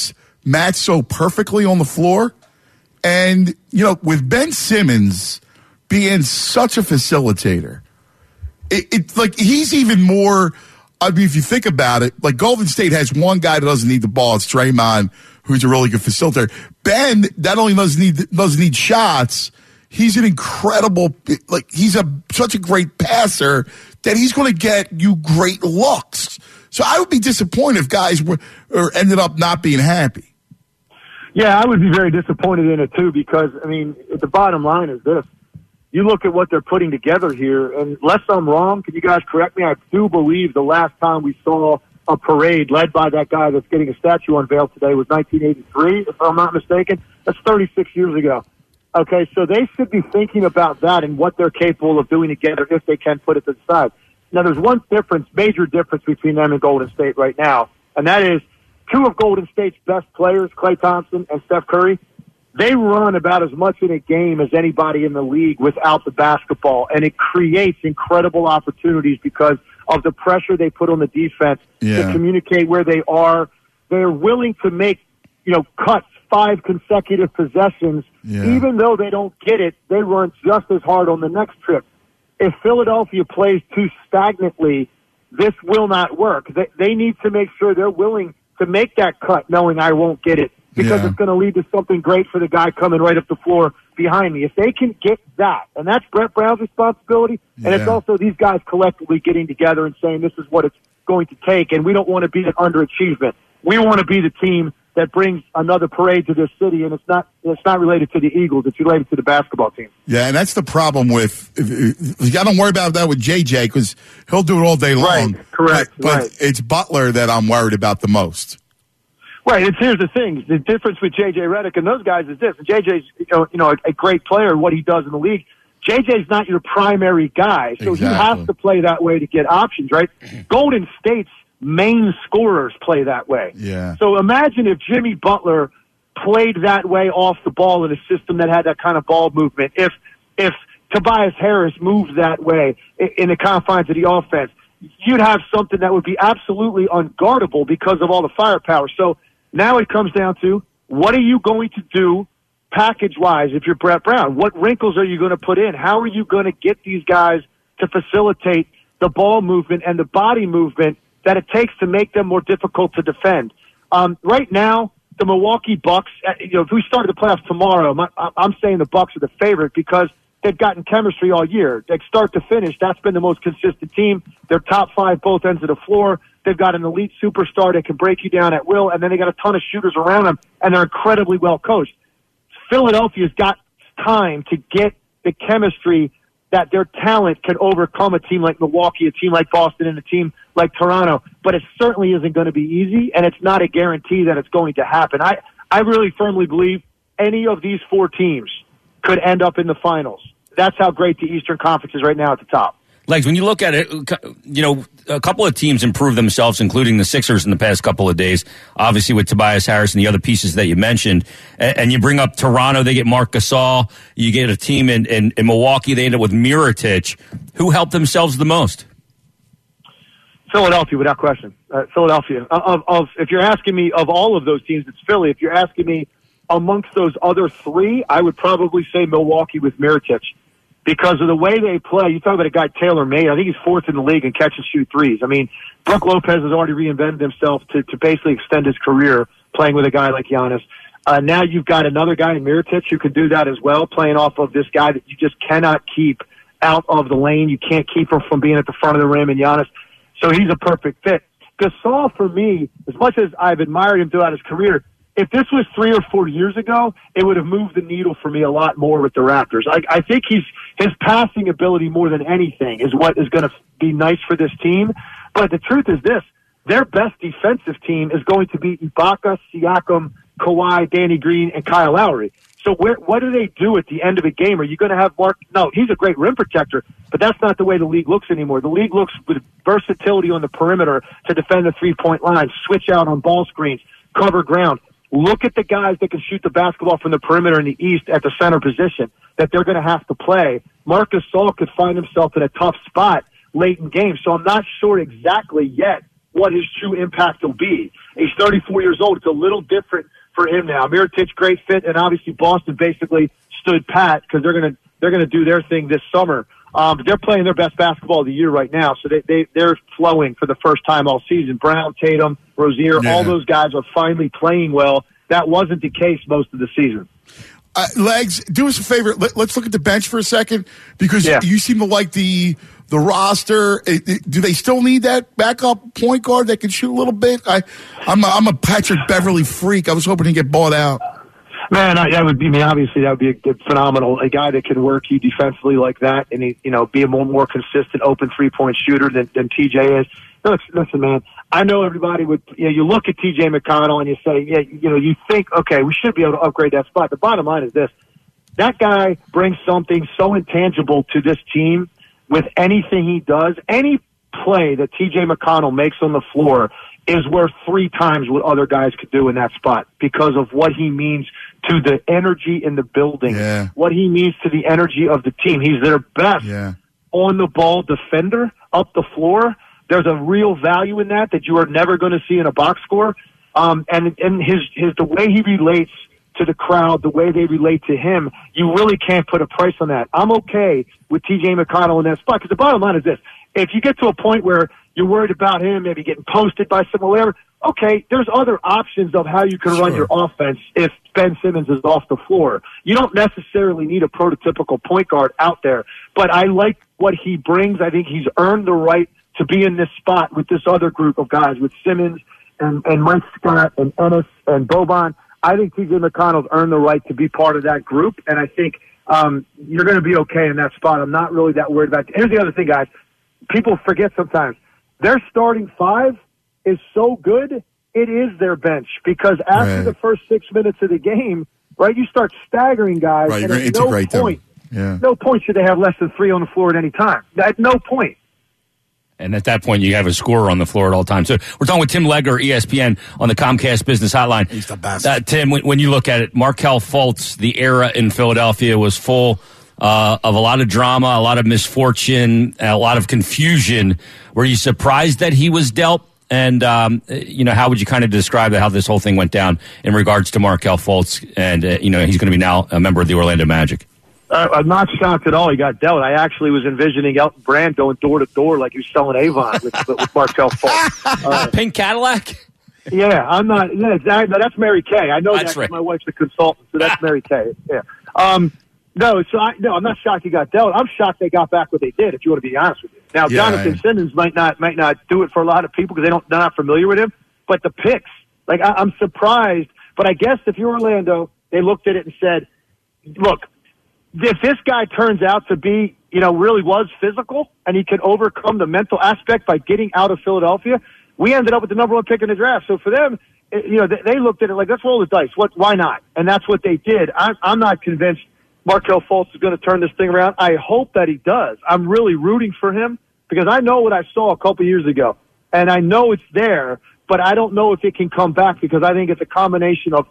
[SPEAKER 3] match so perfectly on the floor. And, with Ben Simmons being such a facilitator, it's like he's even more, I mean, if you think about it, like Golden State has one guy that doesn't need the ball. It's Draymond, who's a really good facilitator. Ben, not only doesn't need shots, he's an incredible, like he's such a great passer that he's going to get you great looks. So I would be disappointed if guys ended up not being happy.
[SPEAKER 10] Yeah, I would be very disappointed in it too, because I mean, the bottom line is this. You look at what they're putting together here, and unless I'm wrong, can you guys correct me? I do believe the last time we saw a parade led by that guy that's getting a statue unveiled today was 1983, if I'm not mistaken. That's 36 years ago. Okay, so they should be thinking about that and what they're capable of doing together if they can put it to the side. Now, there's one major difference between them and Golden State right now, and that is two of Golden State's best players, Klay Thompson and Steph Curry, they run about as much in a game as anybody in the league without the basketball, and it creates incredible opportunities because of the pressure they put on the defense to communicate where they are. They're willing to make, cuts 5 consecutive possessions. Even though they don't get it, they run just as hard on the next trip. If Philadelphia plays too stagnantly, this will not work. They need to make sure they're willing to make that cut knowing I won't get it, because it's going to lead to something great for the guy coming right up the floor behind me. If they can get that, and that's Brett Brown's responsibility, and it's also these guys collectively getting together and saying this is what it's going to take, and we don't want to be an underachievement. We want to be the team that brings another parade to this city, and it's not related to the Eagles. It's related to the basketball team.
[SPEAKER 3] Yeah, and that's the problem with I don't worry about that with JJ because he'll do it all day long.
[SPEAKER 10] Right, correct.
[SPEAKER 3] But it's Butler that I'm worried about the most.
[SPEAKER 10] Right. Here's the thing. The difference with J.J. Redick and those guys is this. J.J.'s a great player, what he does in the league. J.J.'s not your primary guy, so he has to play that way to get options, right? Golden State's main scorers play that way.
[SPEAKER 3] Yeah.
[SPEAKER 10] So imagine if Jimmy Butler played that way off the ball in a system that had that kind of ball movement. If Tobias Harris moved that way in the confines of the offense, you'd have something that would be absolutely unguardable because of all the firepower. So now it comes down to, what are you going to do package-wise if you're Brett Brown? What wrinkles are you going to put in? How are you going to get these guys to facilitate the ball movement and the body movement that it takes to make them more difficult to defend? Right now, the Milwaukee Bucks, if we started the playoffs tomorrow, I'm saying the Bucks are the favorite because they've gotten chemistry all year. Like start to finish, that's been the most consistent team. They're top 5 both ends of the floor. They've got an elite superstar that can break you down at will, and then they got a ton of shooters around them, and they're incredibly well coached. Philadelphia's got time to get the chemistry that their talent can overcome a team like Milwaukee, a team like Boston, and a team like Toronto. But it certainly isn't going to be easy, and it's not a guarantee that it's going to happen. I really firmly believe any of these 4 teams could end up in the finals. That's how great the Eastern Conference is right now at the top.
[SPEAKER 2] Legs, when you look at it, a couple of teams improved themselves, including the Sixers in the past couple of days, obviously with Tobias Harris and the other pieces that you mentioned. And you bring up Toronto, they get Marc Gasol. You get a team in Milwaukee, they end up with Mirotic. Who helped themselves the most?
[SPEAKER 10] Philadelphia, without question. Philadelphia. If you're asking me of all of those teams, it's Philly. If you're asking me amongst those other 3, I would probably say Milwaukee with Mirotic. Because of the way they play, you talk about a guy, Taylor May, I think he's 4th in the league in catch and shoot threes. I mean, Brook Lopez has already reinvented himself to basically extend his career playing with a guy like Giannis. Now you've got another guy in Mirotic who can do that as well, playing off of this guy that you just cannot keep out of the lane. You can't keep him from being at the front of the rim, and Giannis. So he's a perfect fit. Gasol, for me, as much as I've admired him throughout his career, if this was 3 or 4 years ago, it would have moved the needle for me a lot more with the Raptors. I think his passing ability more than anything is what is going to be nice for this team. But the truth is this, their best defensive team is going to be Ibaka, Siakam, Kawhi, Danny Green, and Kyle Lowry. So what do they do at the end of a game? Are you going to have Mark? No, he's a great rim protector, but that's not the way the league looks anymore. The league looks with versatility on the perimeter to defend the 3-point line, switch out on ball screens, cover ground. Look at the guys that can shoot the basketball from the perimeter in the East at the center position that they're going to have to play. Marc Gasol could find himself in a tough spot late in games, so I'm not sure exactly yet what his true impact will be. He's 34 years old. It's a little different
[SPEAKER 12] for him now. Mirotic, great fit, and obviously Boston basically stood pat because they're gonna do their thing this summer. But they're playing their best basketball of the year right now, so they're flowing for the first time all season. Brown, Tatum, Rozier, all those guys are finally playing well. That wasn't the case most of the season.
[SPEAKER 3] Legs, do us a favor. Let's look at the bench for a second because you seem to like the roster. Do they still need that backup point guard that can shoot a little bit? I'm a Patrick Beverly freak. I was hoping to get bought out.
[SPEAKER 12] Man, obviously that would be a phenomenal, a guy that can work you defensively like that and, be a more consistent open 3-point shooter than TJ is. Listen, man, I know everybody would, you look at TJ McConnell and you say, you think, okay, we should be able to upgrade that spot. The bottom line is this. That guy brings something so intangible to this team with anything he does. Any play that TJ McConnell makes on the floor is worth 3 times what other guys could do in that spot because of what he means to the energy in the building, what he means to the energy of the team. He's their best on-the-ball defender up the floor. There's a real value in that you are never going to see in a box score. And the way he relates to the crowd, the way they relate to him, you really can't put a price on that. I'm okay with TJ McConnell in that spot because the bottom line is this. If you get to a point where you're worried about him maybe getting posted by someone, whatever, okay, there's other options of how you can run your offense if Ben Simmons is off the floor. You don't necessarily need a prototypical point guard out there, but I like what he brings. I think he's earned the right to be in this spot with this other group of guys, with Simmons and Mike Scott and Ennis and Boban. I think TJ McConnell's earned the right to be part of that group, and I think you're going to be okay in that spot. I'm not really that worried about it. Here's the other thing, guys. People forget sometimes. Their starting 5 is so good, it is their bench. Because after the first 6 minutes of the game, right, you start staggering guys.
[SPEAKER 3] Right,
[SPEAKER 12] and
[SPEAKER 3] you're going to integrate them.
[SPEAKER 12] No point should they have less than 3 on the floor at any time. At no point.
[SPEAKER 2] And at that point, you have a scorer on the floor at all times. So we're talking with Tim Legler, ESPN, on the Comcast Business Hotline.
[SPEAKER 3] He's the best.
[SPEAKER 2] Tim, when you look at it, Markelle Fultz, the era in Philadelphia was full of a lot of drama, a lot of misfortune, a lot of confusion. Were you surprised that he was dealt? And, how would you kind of describe how this whole thing went down in regards to Markelle Fultz? And, he's going to be now a member of the Orlando Magic.
[SPEAKER 12] I'm not shocked at all he got dealt. I actually was envisioning Elton Brand going door to door like he was selling Avon with Markelle Fultz.
[SPEAKER 2] Pink Cadillac?
[SPEAKER 12] Yeah, I'm not. Yeah, exactly. No, that's Mary Kay. I know that's right. My wife's a consultant, so that's Mary Kay. Yeah. I'm not shocked he got dealt. I'm shocked they got back what they did, if you want to be honest with you. Now, Jonathan Simmons might not do it for a lot of people because they're not familiar with him, but the picks, I'm surprised. But I guess if you're Orlando, they looked at it and said, look, if this guy turns out to be, really was physical and he can overcome the mental aspect by getting out of Philadelphia, we ended up with the number 1 pick in the draft. So for them, they looked at it like, let's roll the dice. Why not? And that's what they did. I'm not convinced Markelle Fultz is going to turn this thing around. I hope that he does. I'm really rooting for him because I know what I saw a couple years ago, and I know it's there, but I don't know if it can come back because I think it's a combination of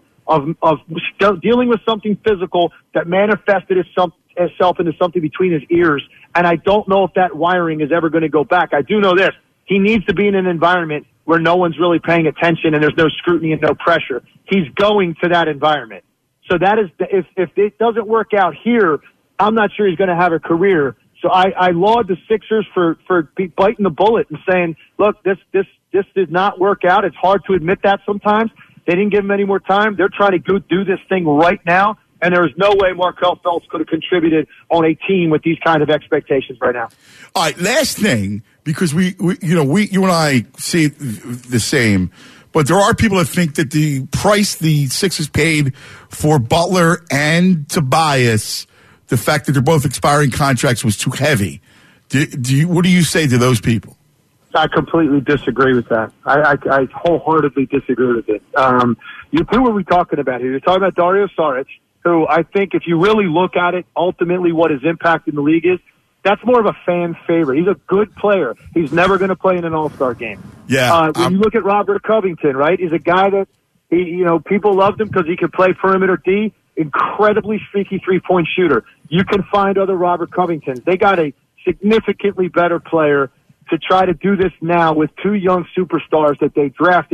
[SPEAKER 12] dealing with something physical that manifested itself into something between his ears, and I don't know if that wiring is ever going to go back. I do know this. He needs to be in an environment where no one's really paying attention and there's no scrutiny and no pressure. He's going to that environment. So that is, if it doesn't work out here, I'm not sure he's going to have a career. So I laud the Sixers for biting the bullet and saying, look, this did not work out. It's hard to admit that sometimes. They didn't give him any more time. They're trying to go do this thing right now, and there is no way Markelle Fultz could have contributed on a team with these kind of expectations right now.
[SPEAKER 3] All right, last thing, because you and I see it the same, but there are people that think that the price the Sixers paid for Butler and Tobias, the fact that they're both expiring contracts, was too heavy. What do you say to those people?
[SPEAKER 12] I completely disagree with that. I wholeheartedly disagree with it. Who are we talking about here? You're talking about Dario Saric, who I think if you really look at it, ultimately what his impact in the league is, that's more of a fan favorite. He's a good player. He's never going to play in an all-star game.
[SPEAKER 3] Yeah.
[SPEAKER 12] When you look at Robert Covington, right, he's a guy that, people loved him because he could play perimeter D, incredibly streaky three-point shooter. You can find other Robert Covingtons. They got a significantly better player to try to do this now with 2 young superstars that they drafted.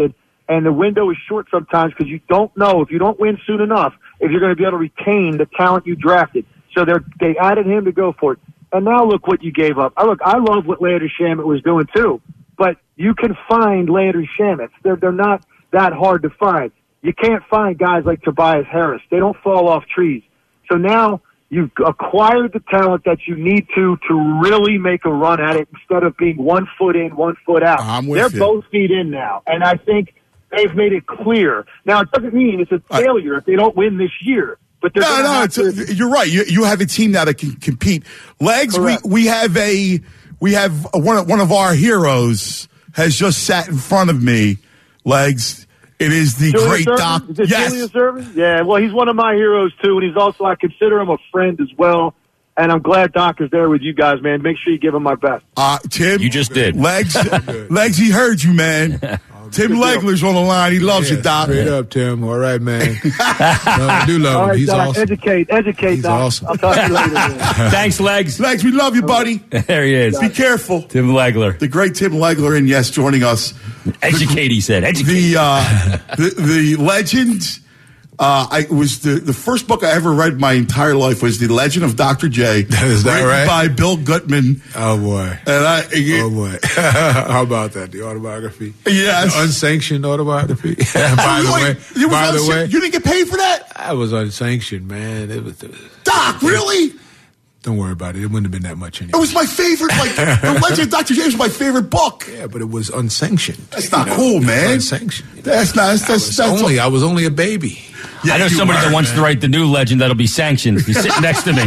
[SPEAKER 12] And the window is short sometimes because you don't know, if you don't win soon enough, if you're going to be able to retain the talent you drafted. So they added him to go for it. And now look what you gave up. I love what Landry Shamet was doing too, but you can find Landry Shamets. They're not that hard to find. You can't find guys like Tobias Harris. They don't fall off trees. So now you've acquired the talent that you need to really make a run at it instead of being 1 foot in, 1 foot out. They're both feet in now. And I think they've made it clear. Now, it doesn't mean it's a failure if they don't win this year. But
[SPEAKER 3] you're right. You have a team now that can compete. Legs, we have one of our heroes has just sat in front of me. Legs, it is the
[SPEAKER 12] Julius
[SPEAKER 3] great
[SPEAKER 12] Erving?
[SPEAKER 3] Doc.
[SPEAKER 12] Is it Julius Erving? Yeah, well, he's one of my heroes too, and he's also, I consider him a friend as well. And I'm glad Doc is there with you guys, man. Make sure you give him my best.
[SPEAKER 3] Tim,
[SPEAKER 2] you just did.
[SPEAKER 3] Legs, he heard you, man. Tim Legler's on the line. He loves you, Doc.
[SPEAKER 13] Straight up, Tim. All right, man. I do love him.
[SPEAKER 12] Right,
[SPEAKER 13] He's
[SPEAKER 12] Doc,
[SPEAKER 13] awesome.
[SPEAKER 12] Educate,
[SPEAKER 13] He's
[SPEAKER 12] Doc.
[SPEAKER 13] awesome.
[SPEAKER 12] I'll talk to you later, man.
[SPEAKER 2] Thanks, Legs.
[SPEAKER 3] Legs, we love you, buddy.
[SPEAKER 2] There he is.
[SPEAKER 3] Be careful.
[SPEAKER 2] Tim Legler.
[SPEAKER 3] The great Tim Legler, and yes, joining us.
[SPEAKER 2] Educate, he said. Educate.
[SPEAKER 3] The legend. It was the first book I ever read in my entire life was The Legend of Dr. J.
[SPEAKER 13] Is that
[SPEAKER 3] written
[SPEAKER 13] right?
[SPEAKER 3] by Bill Gutman.
[SPEAKER 13] Oh, boy.
[SPEAKER 3] And
[SPEAKER 13] oh, boy. How about that? The autobiography?
[SPEAKER 3] Yes.
[SPEAKER 13] The unsanctioned autobiography. By the way,
[SPEAKER 3] you didn't get paid for that?
[SPEAKER 13] I was unsanctioned, man. It was
[SPEAKER 3] Doc, really?
[SPEAKER 13] Don't worry about it. It wouldn't have been that much anyway.
[SPEAKER 3] It was my favorite. The Legend of Dr. J was my favorite book.
[SPEAKER 13] Yeah, but it was unsanctioned.
[SPEAKER 3] That's not cool, man.
[SPEAKER 13] Unsanctioned.
[SPEAKER 3] That's not.
[SPEAKER 13] I was only a baby.
[SPEAKER 2] Yeah, I know somebody that wants to write the new legend that'll be sanctioned. He's sitting next to me.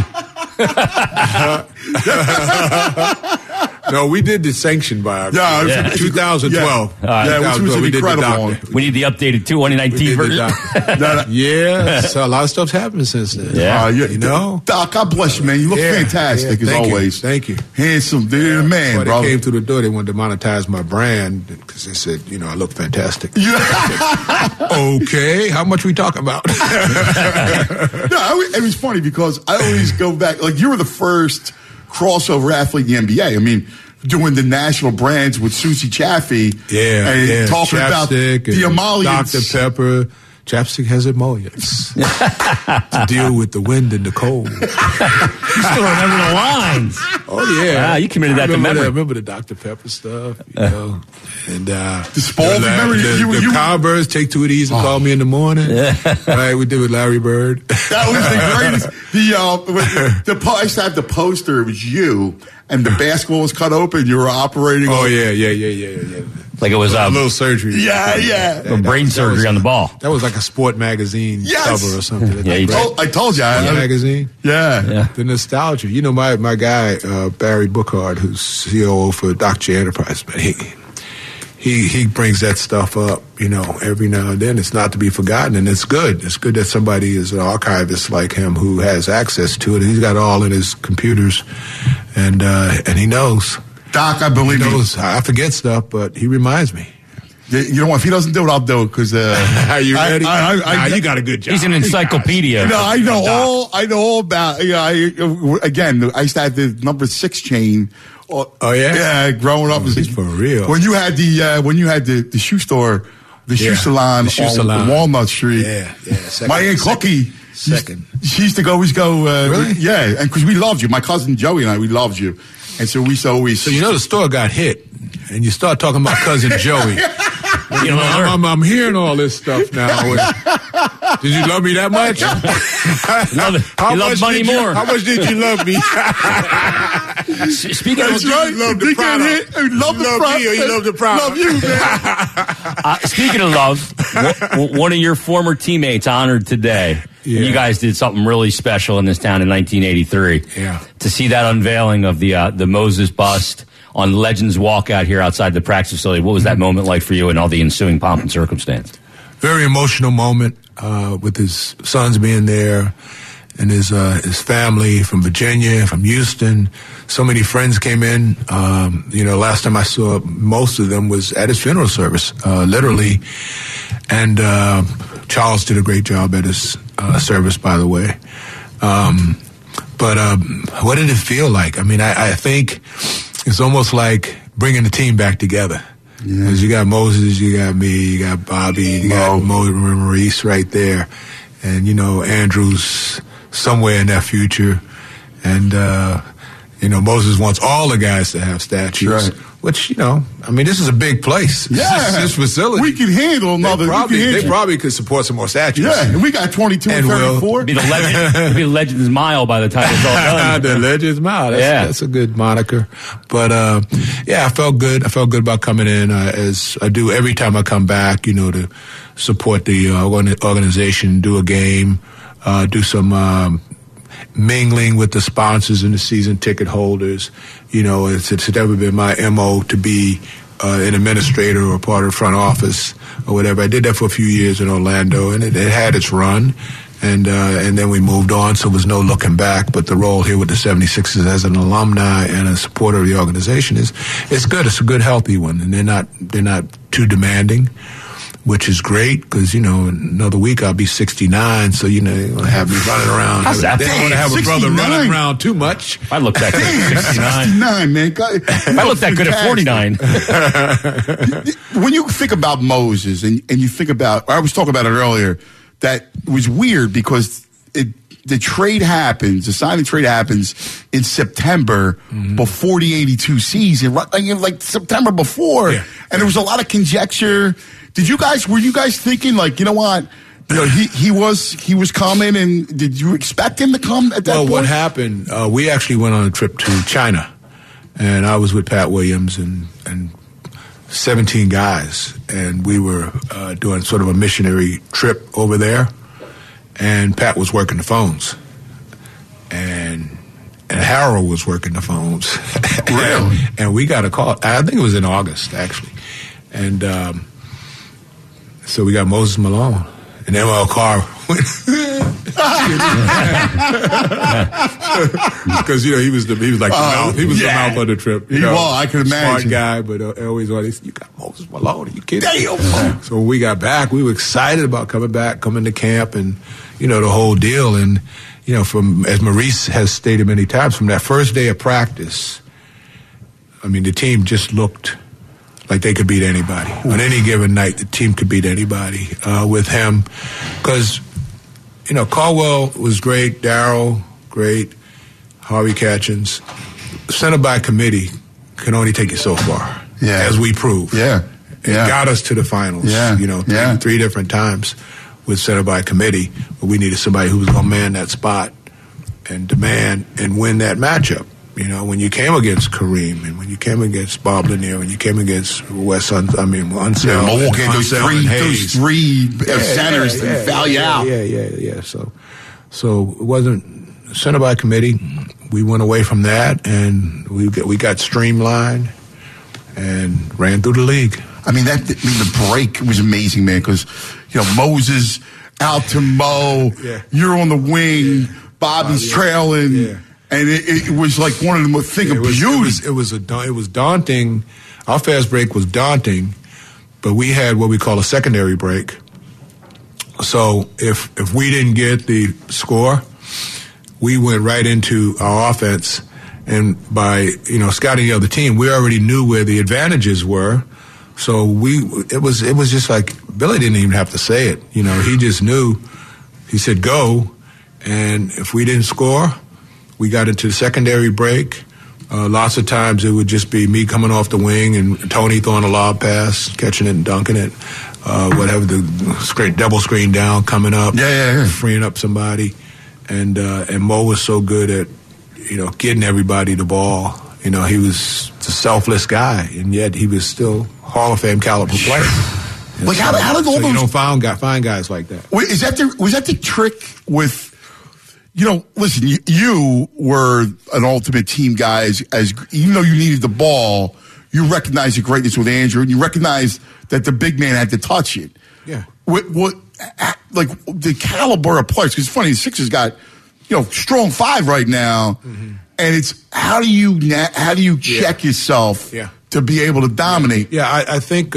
[SPEAKER 13] No, we did the sanctioned biography.
[SPEAKER 3] Yeah,
[SPEAKER 13] 2012.
[SPEAKER 3] Which was an incredible one.
[SPEAKER 2] We need the updated 2019 version.
[SPEAKER 13] Yeah, so a lot of stuff's happened since then.
[SPEAKER 2] Yeah,
[SPEAKER 13] you know,
[SPEAKER 3] Doc, God bless you, man. You look fantastic as always.
[SPEAKER 13] Thank you.
[SPEAKER 3] Handsome, dude, man,
[SPEAKER 13] bro.
[SPEAKER 3] bro.
[SPEAKER 13] They came through the door. They wanted to monetize my brand because they said, I look fantastic. Okay, how much we talking about?
[SPEAKER 3] It was funny because I always go back. Like, you were the first crossover athlete in the NBA. I mean, doing the national brands with Susie Chaffee. And talking about the emollients.
[SPEAKER 13] Dr. Pepper. Chapstick has emollients to deal with the wind and the cold.
[SPEAKER 2] You still remember the lines.
[SPEAKER 13] Oh, yeah.
[SPEAKER 2] Wow, you committed that to memory.
[SPEAKER 13] I remember the Dr. Pepper stuff, And
[SPEAKER 3] the Spalding, remember
[SPEAKER 13] the Cowbirds take two of these and call me in the morning. Right, we did with Larry Bird.
[SPEAKER 3] That was the greatest. I used to have the poster. It was you, and the basketball was cut open. You were operating.
[SPEAKER 13] Oh, yeah.
[SPEAKER 2] Like it was
[SPEAKER 13] a little surgery.
[SPEAKER 3] Yeah.
[SPEAKER 2] Brain surgery on the ball.
[SPEAKER 13] That was like a sport magazine cover or something.
[SPEAKER 3] I told you.
[SPEAKER 13] Magazine.
[SPEAKER 3] Yeah.
[SPEAKER 13] The nostalgia. My guy, Barry Bookhart, who's COO for Dr. Enterprise, he brings that stuff up, every now and then. It's not to be forgotten, and it's good. It's good that somebody is an archivist like him who has access to it. He's got it all in his computers, and he knows.
[SPEAKER 3] Doc, I believe
[SPEAKER 13] he knows. I forget stuff, but he reminds me.
[SPEAKER 3] You know what? If he doesn't do it, I'll do it. Because
[SPEAKER 13] are you ready? You got a good job.
[SPEAKER 2] He's an encyclopedia.
[SPEAKER 3] I know all about. I used to have the number 6 chain.
[SPEAKER 13] Oh yeah,
[SPEAKER 3] yeah. Growing up,
[SPEAKER 13] he's for real.
[SPEAKER 3] When you had the shoe store, the shoe salon on Walnut Street.
[SPEAKER 13] Yeah.
[SPEAKER 3] My Aunt Cookie. She used to always go.
[SPEAKER 13] Really?
[SPEAKER 3] Yeah, and because we loved you, my cousin Joey and we loved you, and so we used to always.
[SPEAKER 13] So the store got hit, and you start talking about cousin Joey. I'm hearing all this stuff now. Did you love me that much?
[SPEAKER 2] You love money more.
[SPEAKER 13] How much did you love me?
[SPEAKER 2] Speaking of,
[SPEAKER 3] love the product. Love the product.
[SPEAKER 13] You love the product.
[SPEAKER 3] Love you, man.
[SPEAKER 2] Speaking of love, one of your former teammates honored today. Yeah. You guys did something really special in this town in 1983.
[SPEAKER 13] Yeah.
[SPEAKER 2] To see that unveiling of the Moses bust on Legends Walk out here outside the practice facility. What was that moment like for you and all the ensuing pomp and circumstance?
[SPEAKER 13] Very emotional moment with his sons being there and his family from Virginia, from Houston. So many friends came in. Last time I saw most of them was at his funeral service, literally. And Charles did a great job at his service, by the way. But what did it feel like? I mean, I think it's almost like bringing the team back together. Because you got Moses, you got me, you got Bobby, you got Maurice right there. And, Andrew's somewhere in that future. And, Moses wants all the guys to have statues.
[SPEAKER 3] Right.
[SPEAKER 13] Which, this is a big place.
[SPEAKER 3] Yeah.
[SPEAKER 13] This facility.
[SPEAKER 3] We can handle another.
[SPEAKER 13] They probably could support some more statues.
[SPEAKER 3] Yeah, and we got 22 and 34.
[SPEAKER 2] It'll be the Legends Mile by the time it's all done.
[SPEAKER 13] The Legends Mile. That's a good moniker. But, I felt good. I felt good about coming in, as I do every time I come back, to support the organization, do a game, do some mingling with the sponsors and the season ticket holders. It's never been my MO to be an administrator or part of the front office or whatever. I did that for a few years in Orlando, and it had its run. And then we moved on, so there was no looking back. But the role here with the 76ers as an alumni and a supporter of the organization is good. It's a good, healthy one, and they're not too demanding, which is great because, another week I'll be 69, so, you're going to have me running around.
[SPEAKER 2] How's that?
[SPEAKER 13] They don't want to have 69? A brother running around too much.
[SPEAKER 2] I look that good at
[SPEAKER 3] 69, man.
[SPEAKER 2] I look that good at 49.
[SPEAKER 3] When you think about Moses and you think about, I was talking about it earlier, that was weird because the trade happens, the signing trade happens in September before the 82 season, like September before. Yeah. And there was a lot of conjecture. Were you guys thinking, like, you know what? He was coming, and did you expect him to come at that point?
[SPEAKER 13] Well, what happened, we actually went on a trip to China, and I was with Pat Williams and 17 guys, and we were doing sort of a missionary trip over there, and Pat was working the phones, and Harold was working the phones.
[SPEAKER 3] Really?
[SPEAKER 13] And we got a call. I think it was in August, actually. And so we got Moses Malone, and ML Carr. Because he was like the mouth. He was the mouth of the trip.
[SPEAKER 3] I can imagine.
[SPEAKER 13] Smart guy, but always you got Moses Malone. Are you kidding? Damn. So when we got back, we were excited about coming to camp, and the whole deal. And from, as Maurice has stated many times, from that first day of practice, the team just looked like they could beat anybody. On any given night, the team could beat anybody with him. Because, Caldwell was great, Darryl, great, Harvey Catchings. Center by committee can only take you so far, as we proved.
[SPEAKER 3] Yeah.
[SPEAKER 13] It got us to the finals, three different times with center by committee. But we needed somebody who was going to man that spot and demand and win that matchup. When you came against Kareem, and when you came against Bob Lanier, when you came against Unseld,
[SPEAKER 3] Milwaukee, those three centers that foul you out.
[SPEAKER 13] Yeah. So it wasn't center by committee. We went away from that, and we got streamlined and ran through the league.
[SPEAKER 3] The break was amazing, man, because Moses out to Mo, you're on the wing, Bobby's trailing.
[SPEAKER 13] Yeah.
[SPEAKER 3] And it was like one of the most beauty.
[SPEAKER 13] It was daunting. Our fast break was daunting, but we had what we call a secondary break. So if we didn't get the score, we went right into our offense, and by scouting the other team, we already knew where the advantages were. So it was just like Billy didn't even have to say it. He just knew. He said go, and if we didn't score, we got into the secondary break. Lots of times it would just be me coming off the wing and Tony throwing a lob pass, catching it and dunking it. Whatever, the double screen down, coming up, freeing up somebody. And Mo was so good at, getting everybody the ball. He was a selfless guy, and yet he was still Hall of Fame caliber player.
[SPEAKER 3] Like how did all those?
[SPEAKER 13] You don't find guys like that.
[SPEAKER 3] Wait, was that the trick with? Listen, you were an ultimate team guy. As even though you needed the ball, you recognized the greatness with Andrew, and you recognized that the big man had to touch it.
[SPEAKER 13] Yeah.
[SPEAKER 3] What like the caliber of players? Because it's funny, the Sixers got strong five right now, and it's how do you check yourself to be able to dominate?
[SPEAKER 13] Yeah, I think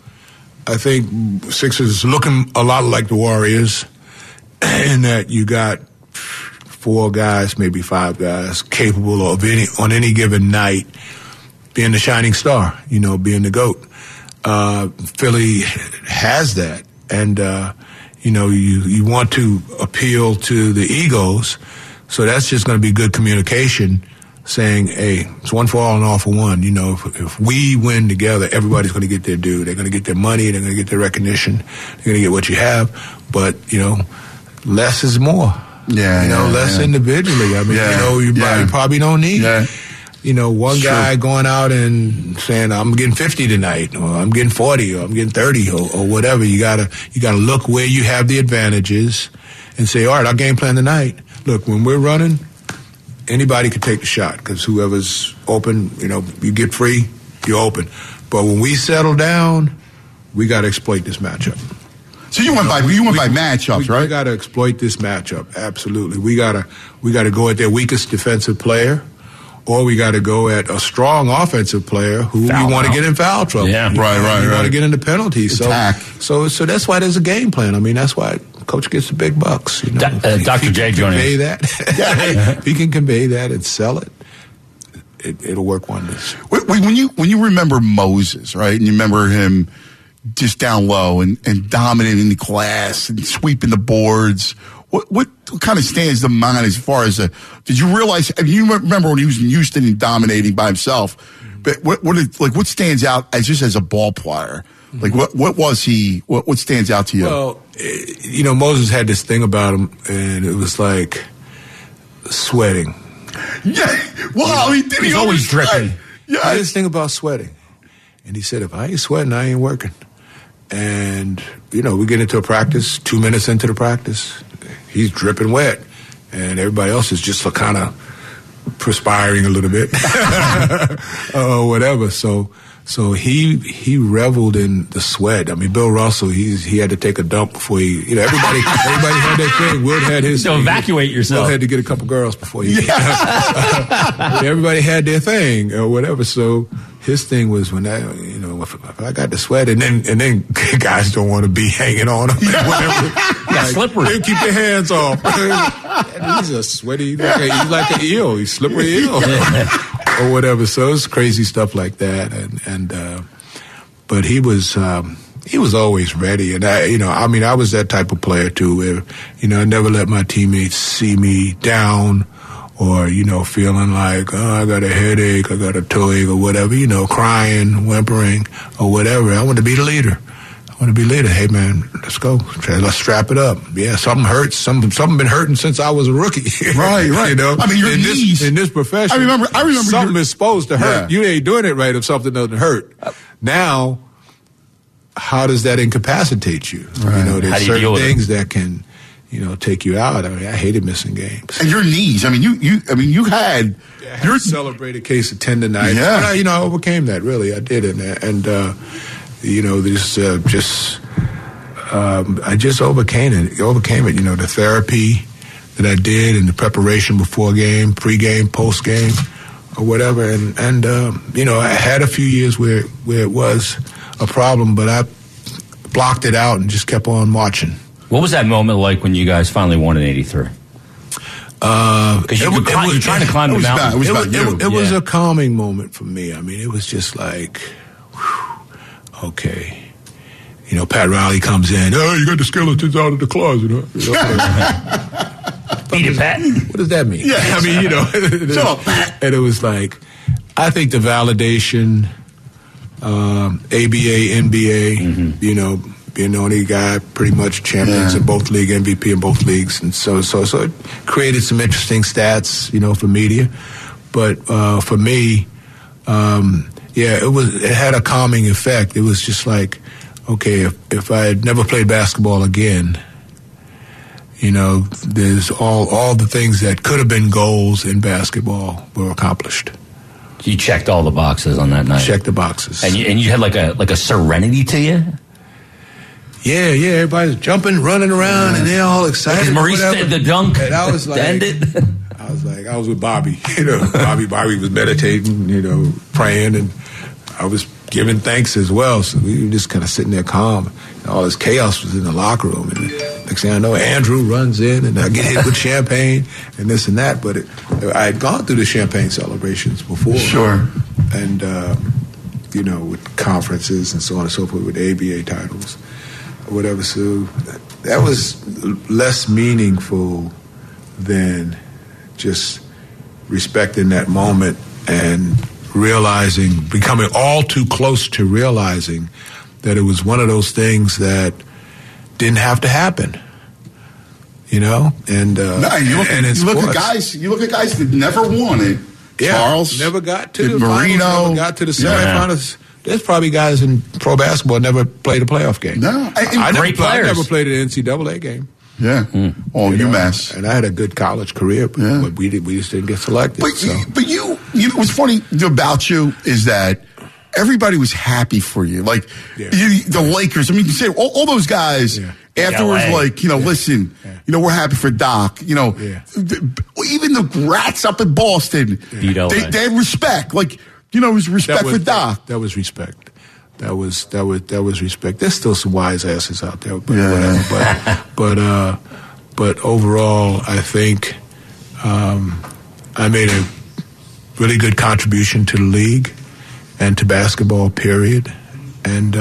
[SPEAKER 13] Sixers looking a lot like the Warriors, in that you got 4 guys, maybe 5 guys, capable of on any given night being the shining star, being the GOAT. Philly has that. And, you want to appeal to the egos. So that's just going to be good communication, saying, hey, it's one for all and all for one. If we win together, everybody's going to get their due. They're going to get their money. They're going to get their recognition. They're going to get what you have. But, less is more. Less individually. I mean, you probably don't need one guy going out and saying, I'm getting 50 tonight, or I'm getting 40, or I'm getting 30, or whatever. You gotta look where you have the advantages and say, all right, our game plan tonight. Look, when we're running, anybody can take the shot, because whoever's open, you get free, you're open. But when we settle down, we got to exploit this matchup.
[SPEAKER 3] So you went by matchups, right?
[SPEAKER 13] We got to exploit this matchup. Absolutely. We got to go at their weakest defensive player, or we got to go at a strong offensive player who we want to get in foul trouble.
[SPEAKER 2] Yeah,
[SPEAKER 3] right.
[SPEAKER 13] We want to get into penalties.
[SPEAKER 3] Attack.
[SPEAKER 13] So that's why there's a game plan. I mean, that's why coach gets the big bucks.
[SPEAKER 2] Dr. J joining us.
[SPEAKER 13] If he can convey that and sell it, it'll work wonders.
[SPEAKER 3] When you remember Moses, right, and you remember him just down low and dominating the glass and sweeping the boards, what kind of stands to mind as far as did you realize? I mean, you remember when he was in Houston and dominating by himself, but what stands out as a ball player? Like what was he? What stands out to you?
[SPEAKER 13] Well, Moses had this thing about him, and it was like sweating.
[SPEAKER 3] Yeah, well,
[SPEAKER 7] he's always dripping.
[SPEAKER 3] Yeah,
[SPEAKER 13] I had this thing about sweating, and he said, if I ain't sweating, I ain't working. And we get into a practice. 2 minutes into the practice, he's dripping wet, and everybody else is just kind of perspiring a little bit, or whatever. So he reveled in the sweat. I mean, Bill Russell, he had to take a dump before he. Everybody had their thing. Wilt had his.
[SPEAKER 2] So evacuate yourself.
[SPEAKER 13] Wilt had to get a couple girls before he. Everybody had their thing or whatever. So his thing was when if I got the sweat, and then guys don't want to be hanging on him. Whatever.
[SPEAKER 2] Slippery.
[SPEAKER 13] They keep their hands off. He's a sweaty. He's like an eel. He's slippery eel. Or whatever. So it's crazy stuff like that. But he was always ready. And I was that type of player too, where, I never let my teammates see me down or, feeling like, oh, I got a headache, I got a toothache or whatever, crying, whimpering or whatever. I want to be the leader. Hey, man, let's go. Let's strap it up. Yeah, something hurts. Something been hurting since I was a rookie.
[SPEAKER 3] Right.
[SPEAKER 13] I mean, your knees. In this profession.
[SPEAKER 3] I remember
[SPEAKER 13] something is supposed to hurt. Yeah. You ain't doing it right if something doesn't hurt. Now, how does that incapacitate you?
[SPEAKER 3] Right.
[SPEAKER 13] There's certain things that can, take you out. I mean, I hated missing games.
[SPEAKER 3] And your knees. I mean, you had.
[SPEAKER 13] I had a celebrated case of tendonitis.
[SPEAKER 3] Yeah.
[SPEAKER 13] But I overcame that. Really, I did, I just overcame it. The therapy that I did and the preparation before game, pre-game, post-game, or whatever. And I had a few years where it was a problem, but I blocked it out and just kept on watching.
[SPEAKER 2] What was that moment like when you guys finally won in '83? Because you're trying to climb the mountain.
[SPEAKER 13] It was a calming moment for me. I mean, it was just like, whew, okay. Pat Riley comes in. Oh, you got the skeletons out of the closet, huh?
[SPEAKER 2] Beat it, Pat.
[SPEAKER 13] What does that mean?
[SPEAKER 3] Yeah,
[SPEAKER 13] I mean, and it was like, I think the validation, ABA, NBA, being the only guy pretty much champions in both league, MVP in both leagues, and so it created some interesting stats, for media. But for me, it had a calming effect. It was just like, okay, if I had never played basketball again, there's all the things that could have been goals in basketball were accomplished.
[SPEAKER 2] You checked all the boxes on that night.
[SPEAKER 13] Checked the boxes,
[SPEAKER 2] and you had like a serenity to you.
[SPEAKER 13] Yeah, everybody's jumping, running around, and they're all excited.
[SPEAKER 2] Because Maurice did the dunk,
[SPEAKER 13] and I was like, I was with Bobby. Bobby was meditating, praying, and I was giving thanks as well. So we were just kind of sitting there calm. And all this chaos was in the locker room. And next thing I know, Andrew runs in, and I get hit with champagne and this and that. But I had gone through the champagne celebrations before.
[SPEAKER 3] Sure.
[SPEAKER 13] And with conferences and so on and so forth, with ABA titles or whatever. So that was less meaningful than just respecting that moment and becoming all too close to realizing that it was one of those things that didn't have to happen. And
[SPEAKER 3] you look at guys that never won it.
[SPEAKER 13] Yeah,
[SPEAKER 3] Charles
[SPEAKER 13] never got to the
[SPEAKER 3] Marino,
[SPEAKER 13] finals, never got to the semifinals. Yeah. There's probably guys in pro basketball never played a playoff game.
[SPEAKER 3] No,
[SPEAKER 13] I never played an NCAA game.
[SPEAKER 3] Yeah, UMass,
[SPEAKER 13] and I had a good college career, but we just didn't get selected.
[SPEAKER 3] But you what's funny about you is that everybody was happy for you. Like the Lakers. I mean, you say all those guys afterwards, listen, we're happy for Doc. Even the rats up in Boston, they had respect. Like, it was respect for Doc.
[SPEAKER 13] That was respect. That was respect. There's still some wise asses out there, but whatever. But overall, I think I made a really good contribution to the league and to basketball, period. And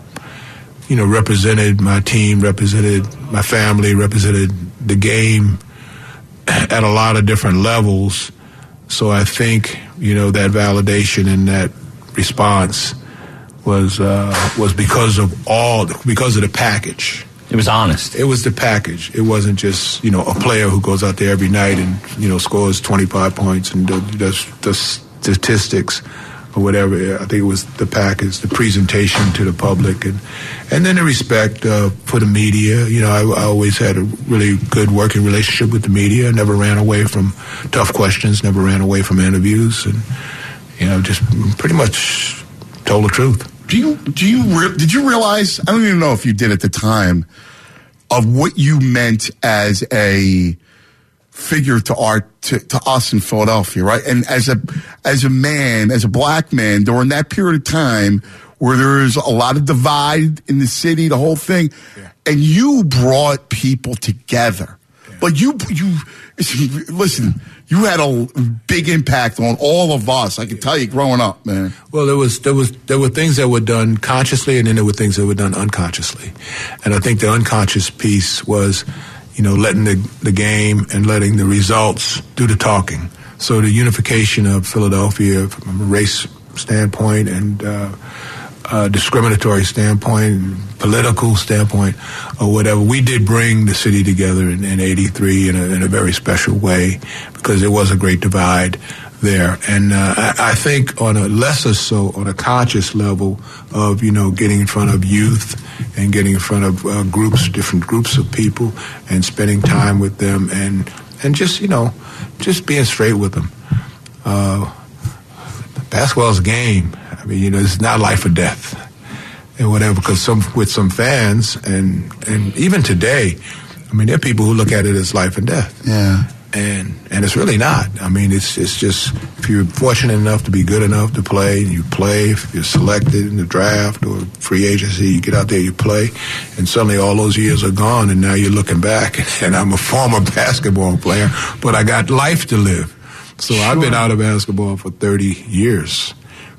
[SPEAKER 13] represented my team, represented my family, represented the game at a lot of different levels. So I think that validation and that response was because of the package.
[SPEAKER 2] It was honest.
[SPEAKER 13] It was the package. It wasn't just a player who goes out there every night and scores 25 points and does the statistics or whatever. I think it was the package, the presentation to the public, and then the respect for the media. I always had a really good working relationship with the media. I never ran away from tough questions, never ran away from interviews, and just pretty much told the truth.
[SPEAKER 3] Did you realize? I don't even know if you did at the time of what you meant as a figure to us in Philadelphia, right? And as a man, as a black man, during that period of time where there was a lot of divide in the city, the whole thing, and you brought people together. Like you listen. You had a big impact on all of us. I can tell you, growing up, man.
[SPEAKER 13] Well, there were things that were done consciously, and then there were things that were done unconsciously. And I think the unconscious piece was, letting the game and letting the results do the talking. So the unification of Philadelphia from a race standpoint and discriminatory standpoint, political standpoint, or whatever, we did bring the city together in '83 in a very special way, because there was a great divide there. And I think on a lesser so, on a conscious level of, getting in front of youth and getting in front of different groups of people and spending time with them and just, just being straight with them. Basketball's a game. I mean, it's not life or death and whatever, because with some fans and even today, I mean, there are people who look at it as life and death.
[SPEAKER 3] Yeah.
[SPEAKER 13] And it's really not. I mean, it's just, if you're fortunate enough to be good enough to play, you play. If you're selected in the draft or free agency, you get out there, you play, and suddenly all those years are gone, and now you're looking back, and I'm a former basketball player, but I got life to live. So sure. I've been out of basketball for 30 years,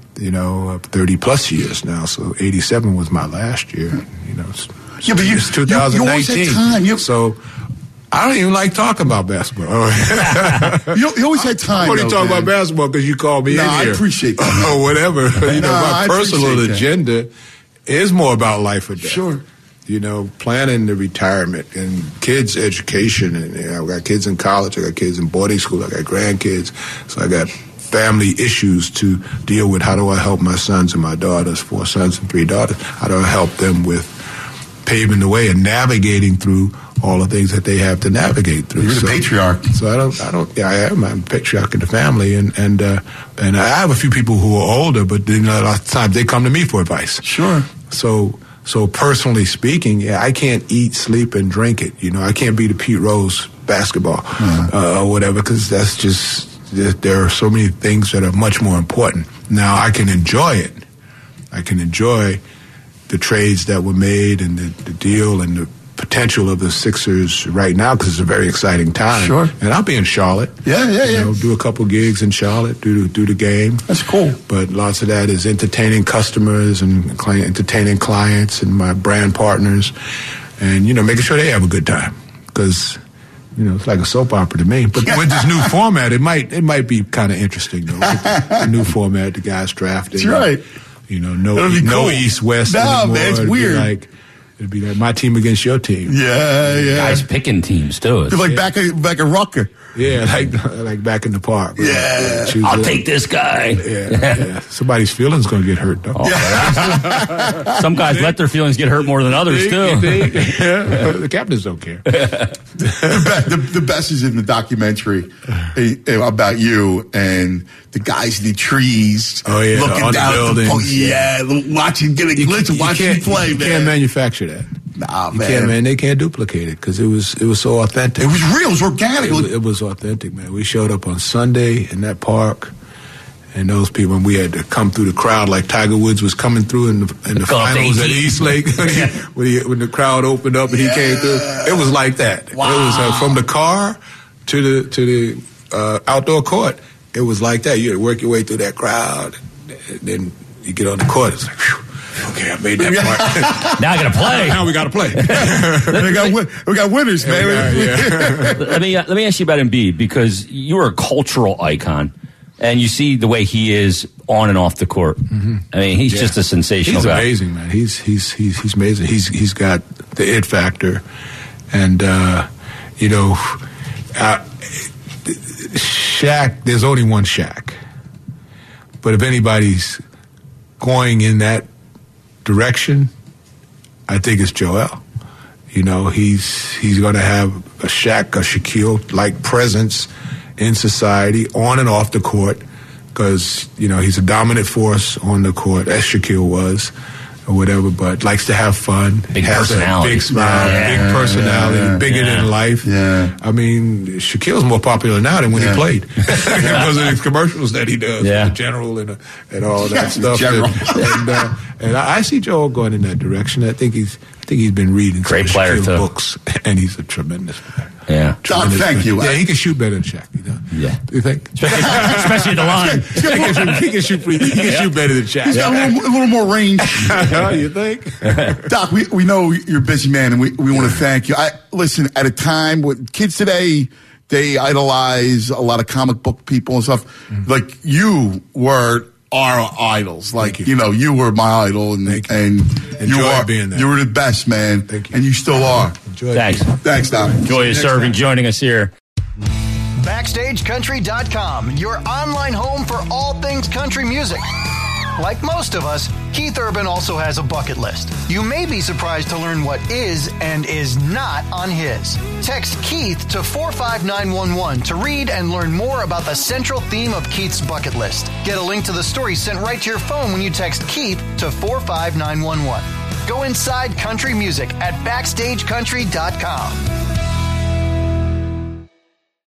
[SPEAKER 13] 30 plus years now. So 87 was my last year, It's 2019.
[SPEAKER 3] You always had time.
[SPEAKER 13] So I don't even like talking about basketball.
[SPEAKER 3] you always had time.
[SPEAKER 13] I'm only talking about basketball because you called me in here.
[SPEAKER 3] I appreciate that.
[SPEAKER 13] Or whatever. My personal agenda is more about life or death.
[SPEAKER 3] Sure.
[SPEAKER 13] Planning the retirement and kids' education. And I've got kids in college. I got kids in boarding school. I got grandkids. So I got family issues to deal with. How do I help my sons and my daughters, 4 sons and 3 daughters? How do I help them with paving the way and navigating through all the things that they have to navigate through?
[SPEAKER 3] You're the patriarch.
[SPEAKER 13] So I am. I'm the patriarch of the family, and I have a few people who are older, but a lot of times they come to me for advice.
[SPEAKER 3] Sure.
[SPEAKER 13] So personally speaking, I can't eat, sleep, and drink it. I can't be the Pete Rose basketball or whatever, because that's just, there are so many things that are much more important. Now I can enjoy it. I can enjoy the trades that were made and the deal and the potential of the Sixers right now because it's a very exciting time.
[SPEAKER 3] Sure.
[SPEAKER 13] And I'll be in Charlotte.
[SPEAKER 3] Yeah.
[SPEAKER 13] Do a couple gigs in Charlotte, do the game.
[SPEAKER 3] That's cool.
[SPEAKER 13] But lots of that is entertaining customers and entertaining clients and my brand partners, and making sure they have a good time because. It's like a soap opera to me. But with this new format, it might be kind of interesting though. With the new format, the guys drafted.
[SPEAKER 3] That's right.
[SPEAKER 13] No East-West anymore. Man, it's weird. It'd be like my team against your team.
[SPEAKER 3] Yeah.
[SPEAKER 2] Guys picking teams too.
[SPEAKER 3] It's like back at Rucker.
[SPEAKER 13] Yeah, like back in the park.
[SPEAKER 3] Right? Yeah.
[SPEAKER 2] I'll take this guy.
[SPEAKER 13] Yeah. Somebody's feelings going to get hurt, though.
[SPEAKER 2] Some guys let their feelings get hurt more than others, too.
[SPEAKER 13] The captains don't care.
[SPEAKER 3] The best is in the documentary about you and the guys in the trees.
[SPEAKER 13] Oh, yeah.
[SPEAKER 3] Looking down
[SPEAKER 13] the
[SPEAKER 3] buildings. Watching you play, man.
[SPEAKER 13] You can't manufacture that.
[SPEAKER 3] Nah,
[SPEAKER 13] you can't, man. They can't duplicate it because it was so authentic.
[SPEAKER 3] It was real. It was organic.
[SPEAKER 13] It was authentic, man. We showed up on Sunday in that park, and those people, and we had to come through the crowd like Tiger Woods was coming through in the finals at East Lake when the crowd opened up and he came through. It was like that.
[SPEAKER 3] Wow.
[SPEAKER 13] It was from the car to the outdoor court. It was like that. You had to work your way through that crowd, and then you get on the court. It's like, whew. Okay, I made that part.
[SPEAKER 2] Now I got to play.
[SPEAKER 13] Now we got to play.
[SPEAKER 3] we got winners, man.
[SPEAKER 2] Let me ask you about Embiid because you're a cultural icon, and you see the way he is on and off the court. Mm-hmm. I mean, he's just a sensational guy.
[SPEAKER 13] He's amazing, man. He's amazing. He's got the it factor, and Shaq. There's only one Shaq, but if anybody's going in that direction, I think it's Joel. He's going to have a Shaquille-like presence in society, on and off the court, because, he's a dominant force on the court, as Shaquille was, or whatever, but likes to have fun.
[SPEAKER 2] Big personality.
[SPEAKER 13] Big smile, big personality, bigger than life.
[SPEAKER 3] Yeah.
[SPEAKER 13] I mean, Shaquille's more popular now than when he played. Because of the commercials that he does, the General and all that stuff. And I see Joel going in that direction. I think he's been reading
[SPEAKER 2] great player too.
[SPEAKER 13] Books, and he's a tremendous player.
[SPEAKER 2] Yeah.
[SPEAKER 3] Doc, thank you.
[SPEAKER 13] Yeah, he can shoot better than Shaq.
[SPEAKER 2] Yeah.
[SPEAKER 13] You think?
[SPEAKER 2] Especially at the line.
[SPEAKER 13] He can shoot better than Shaq.
[SPEAKER 3] He's got a little more range.
[SPEAKER 13] You think?
[SPEAKER 3] Doc, we know you're a busy man, and we want to thank you. Listen, at a time with kids today, they idolize a lot of comic book people and stuff. Mm-hmm. Like, you were our idols. Like, you were my idol, and
[SPEAKER 13] being there.
[SPEAKER 3] You were the best, man.
[SPEAKER 13] Thank you.
[SPEAKER 3] And you still are.
[SPEAKER 2] Thanks, Doc. Enjoy your serving, joining us here.
[SPEAKER 6] BackstageCountry.com, your online home for all things country music. Like most of us, Keith Urban also has a bucket list. You may be surprised to learn what is and is not on his. Text Keith to 45911 to read and learn more about the central theme of Keith's bucket list. Get a link to the story sent right to your phone when you text Keith to 45911. Go inside country music at BackstageCountry.com.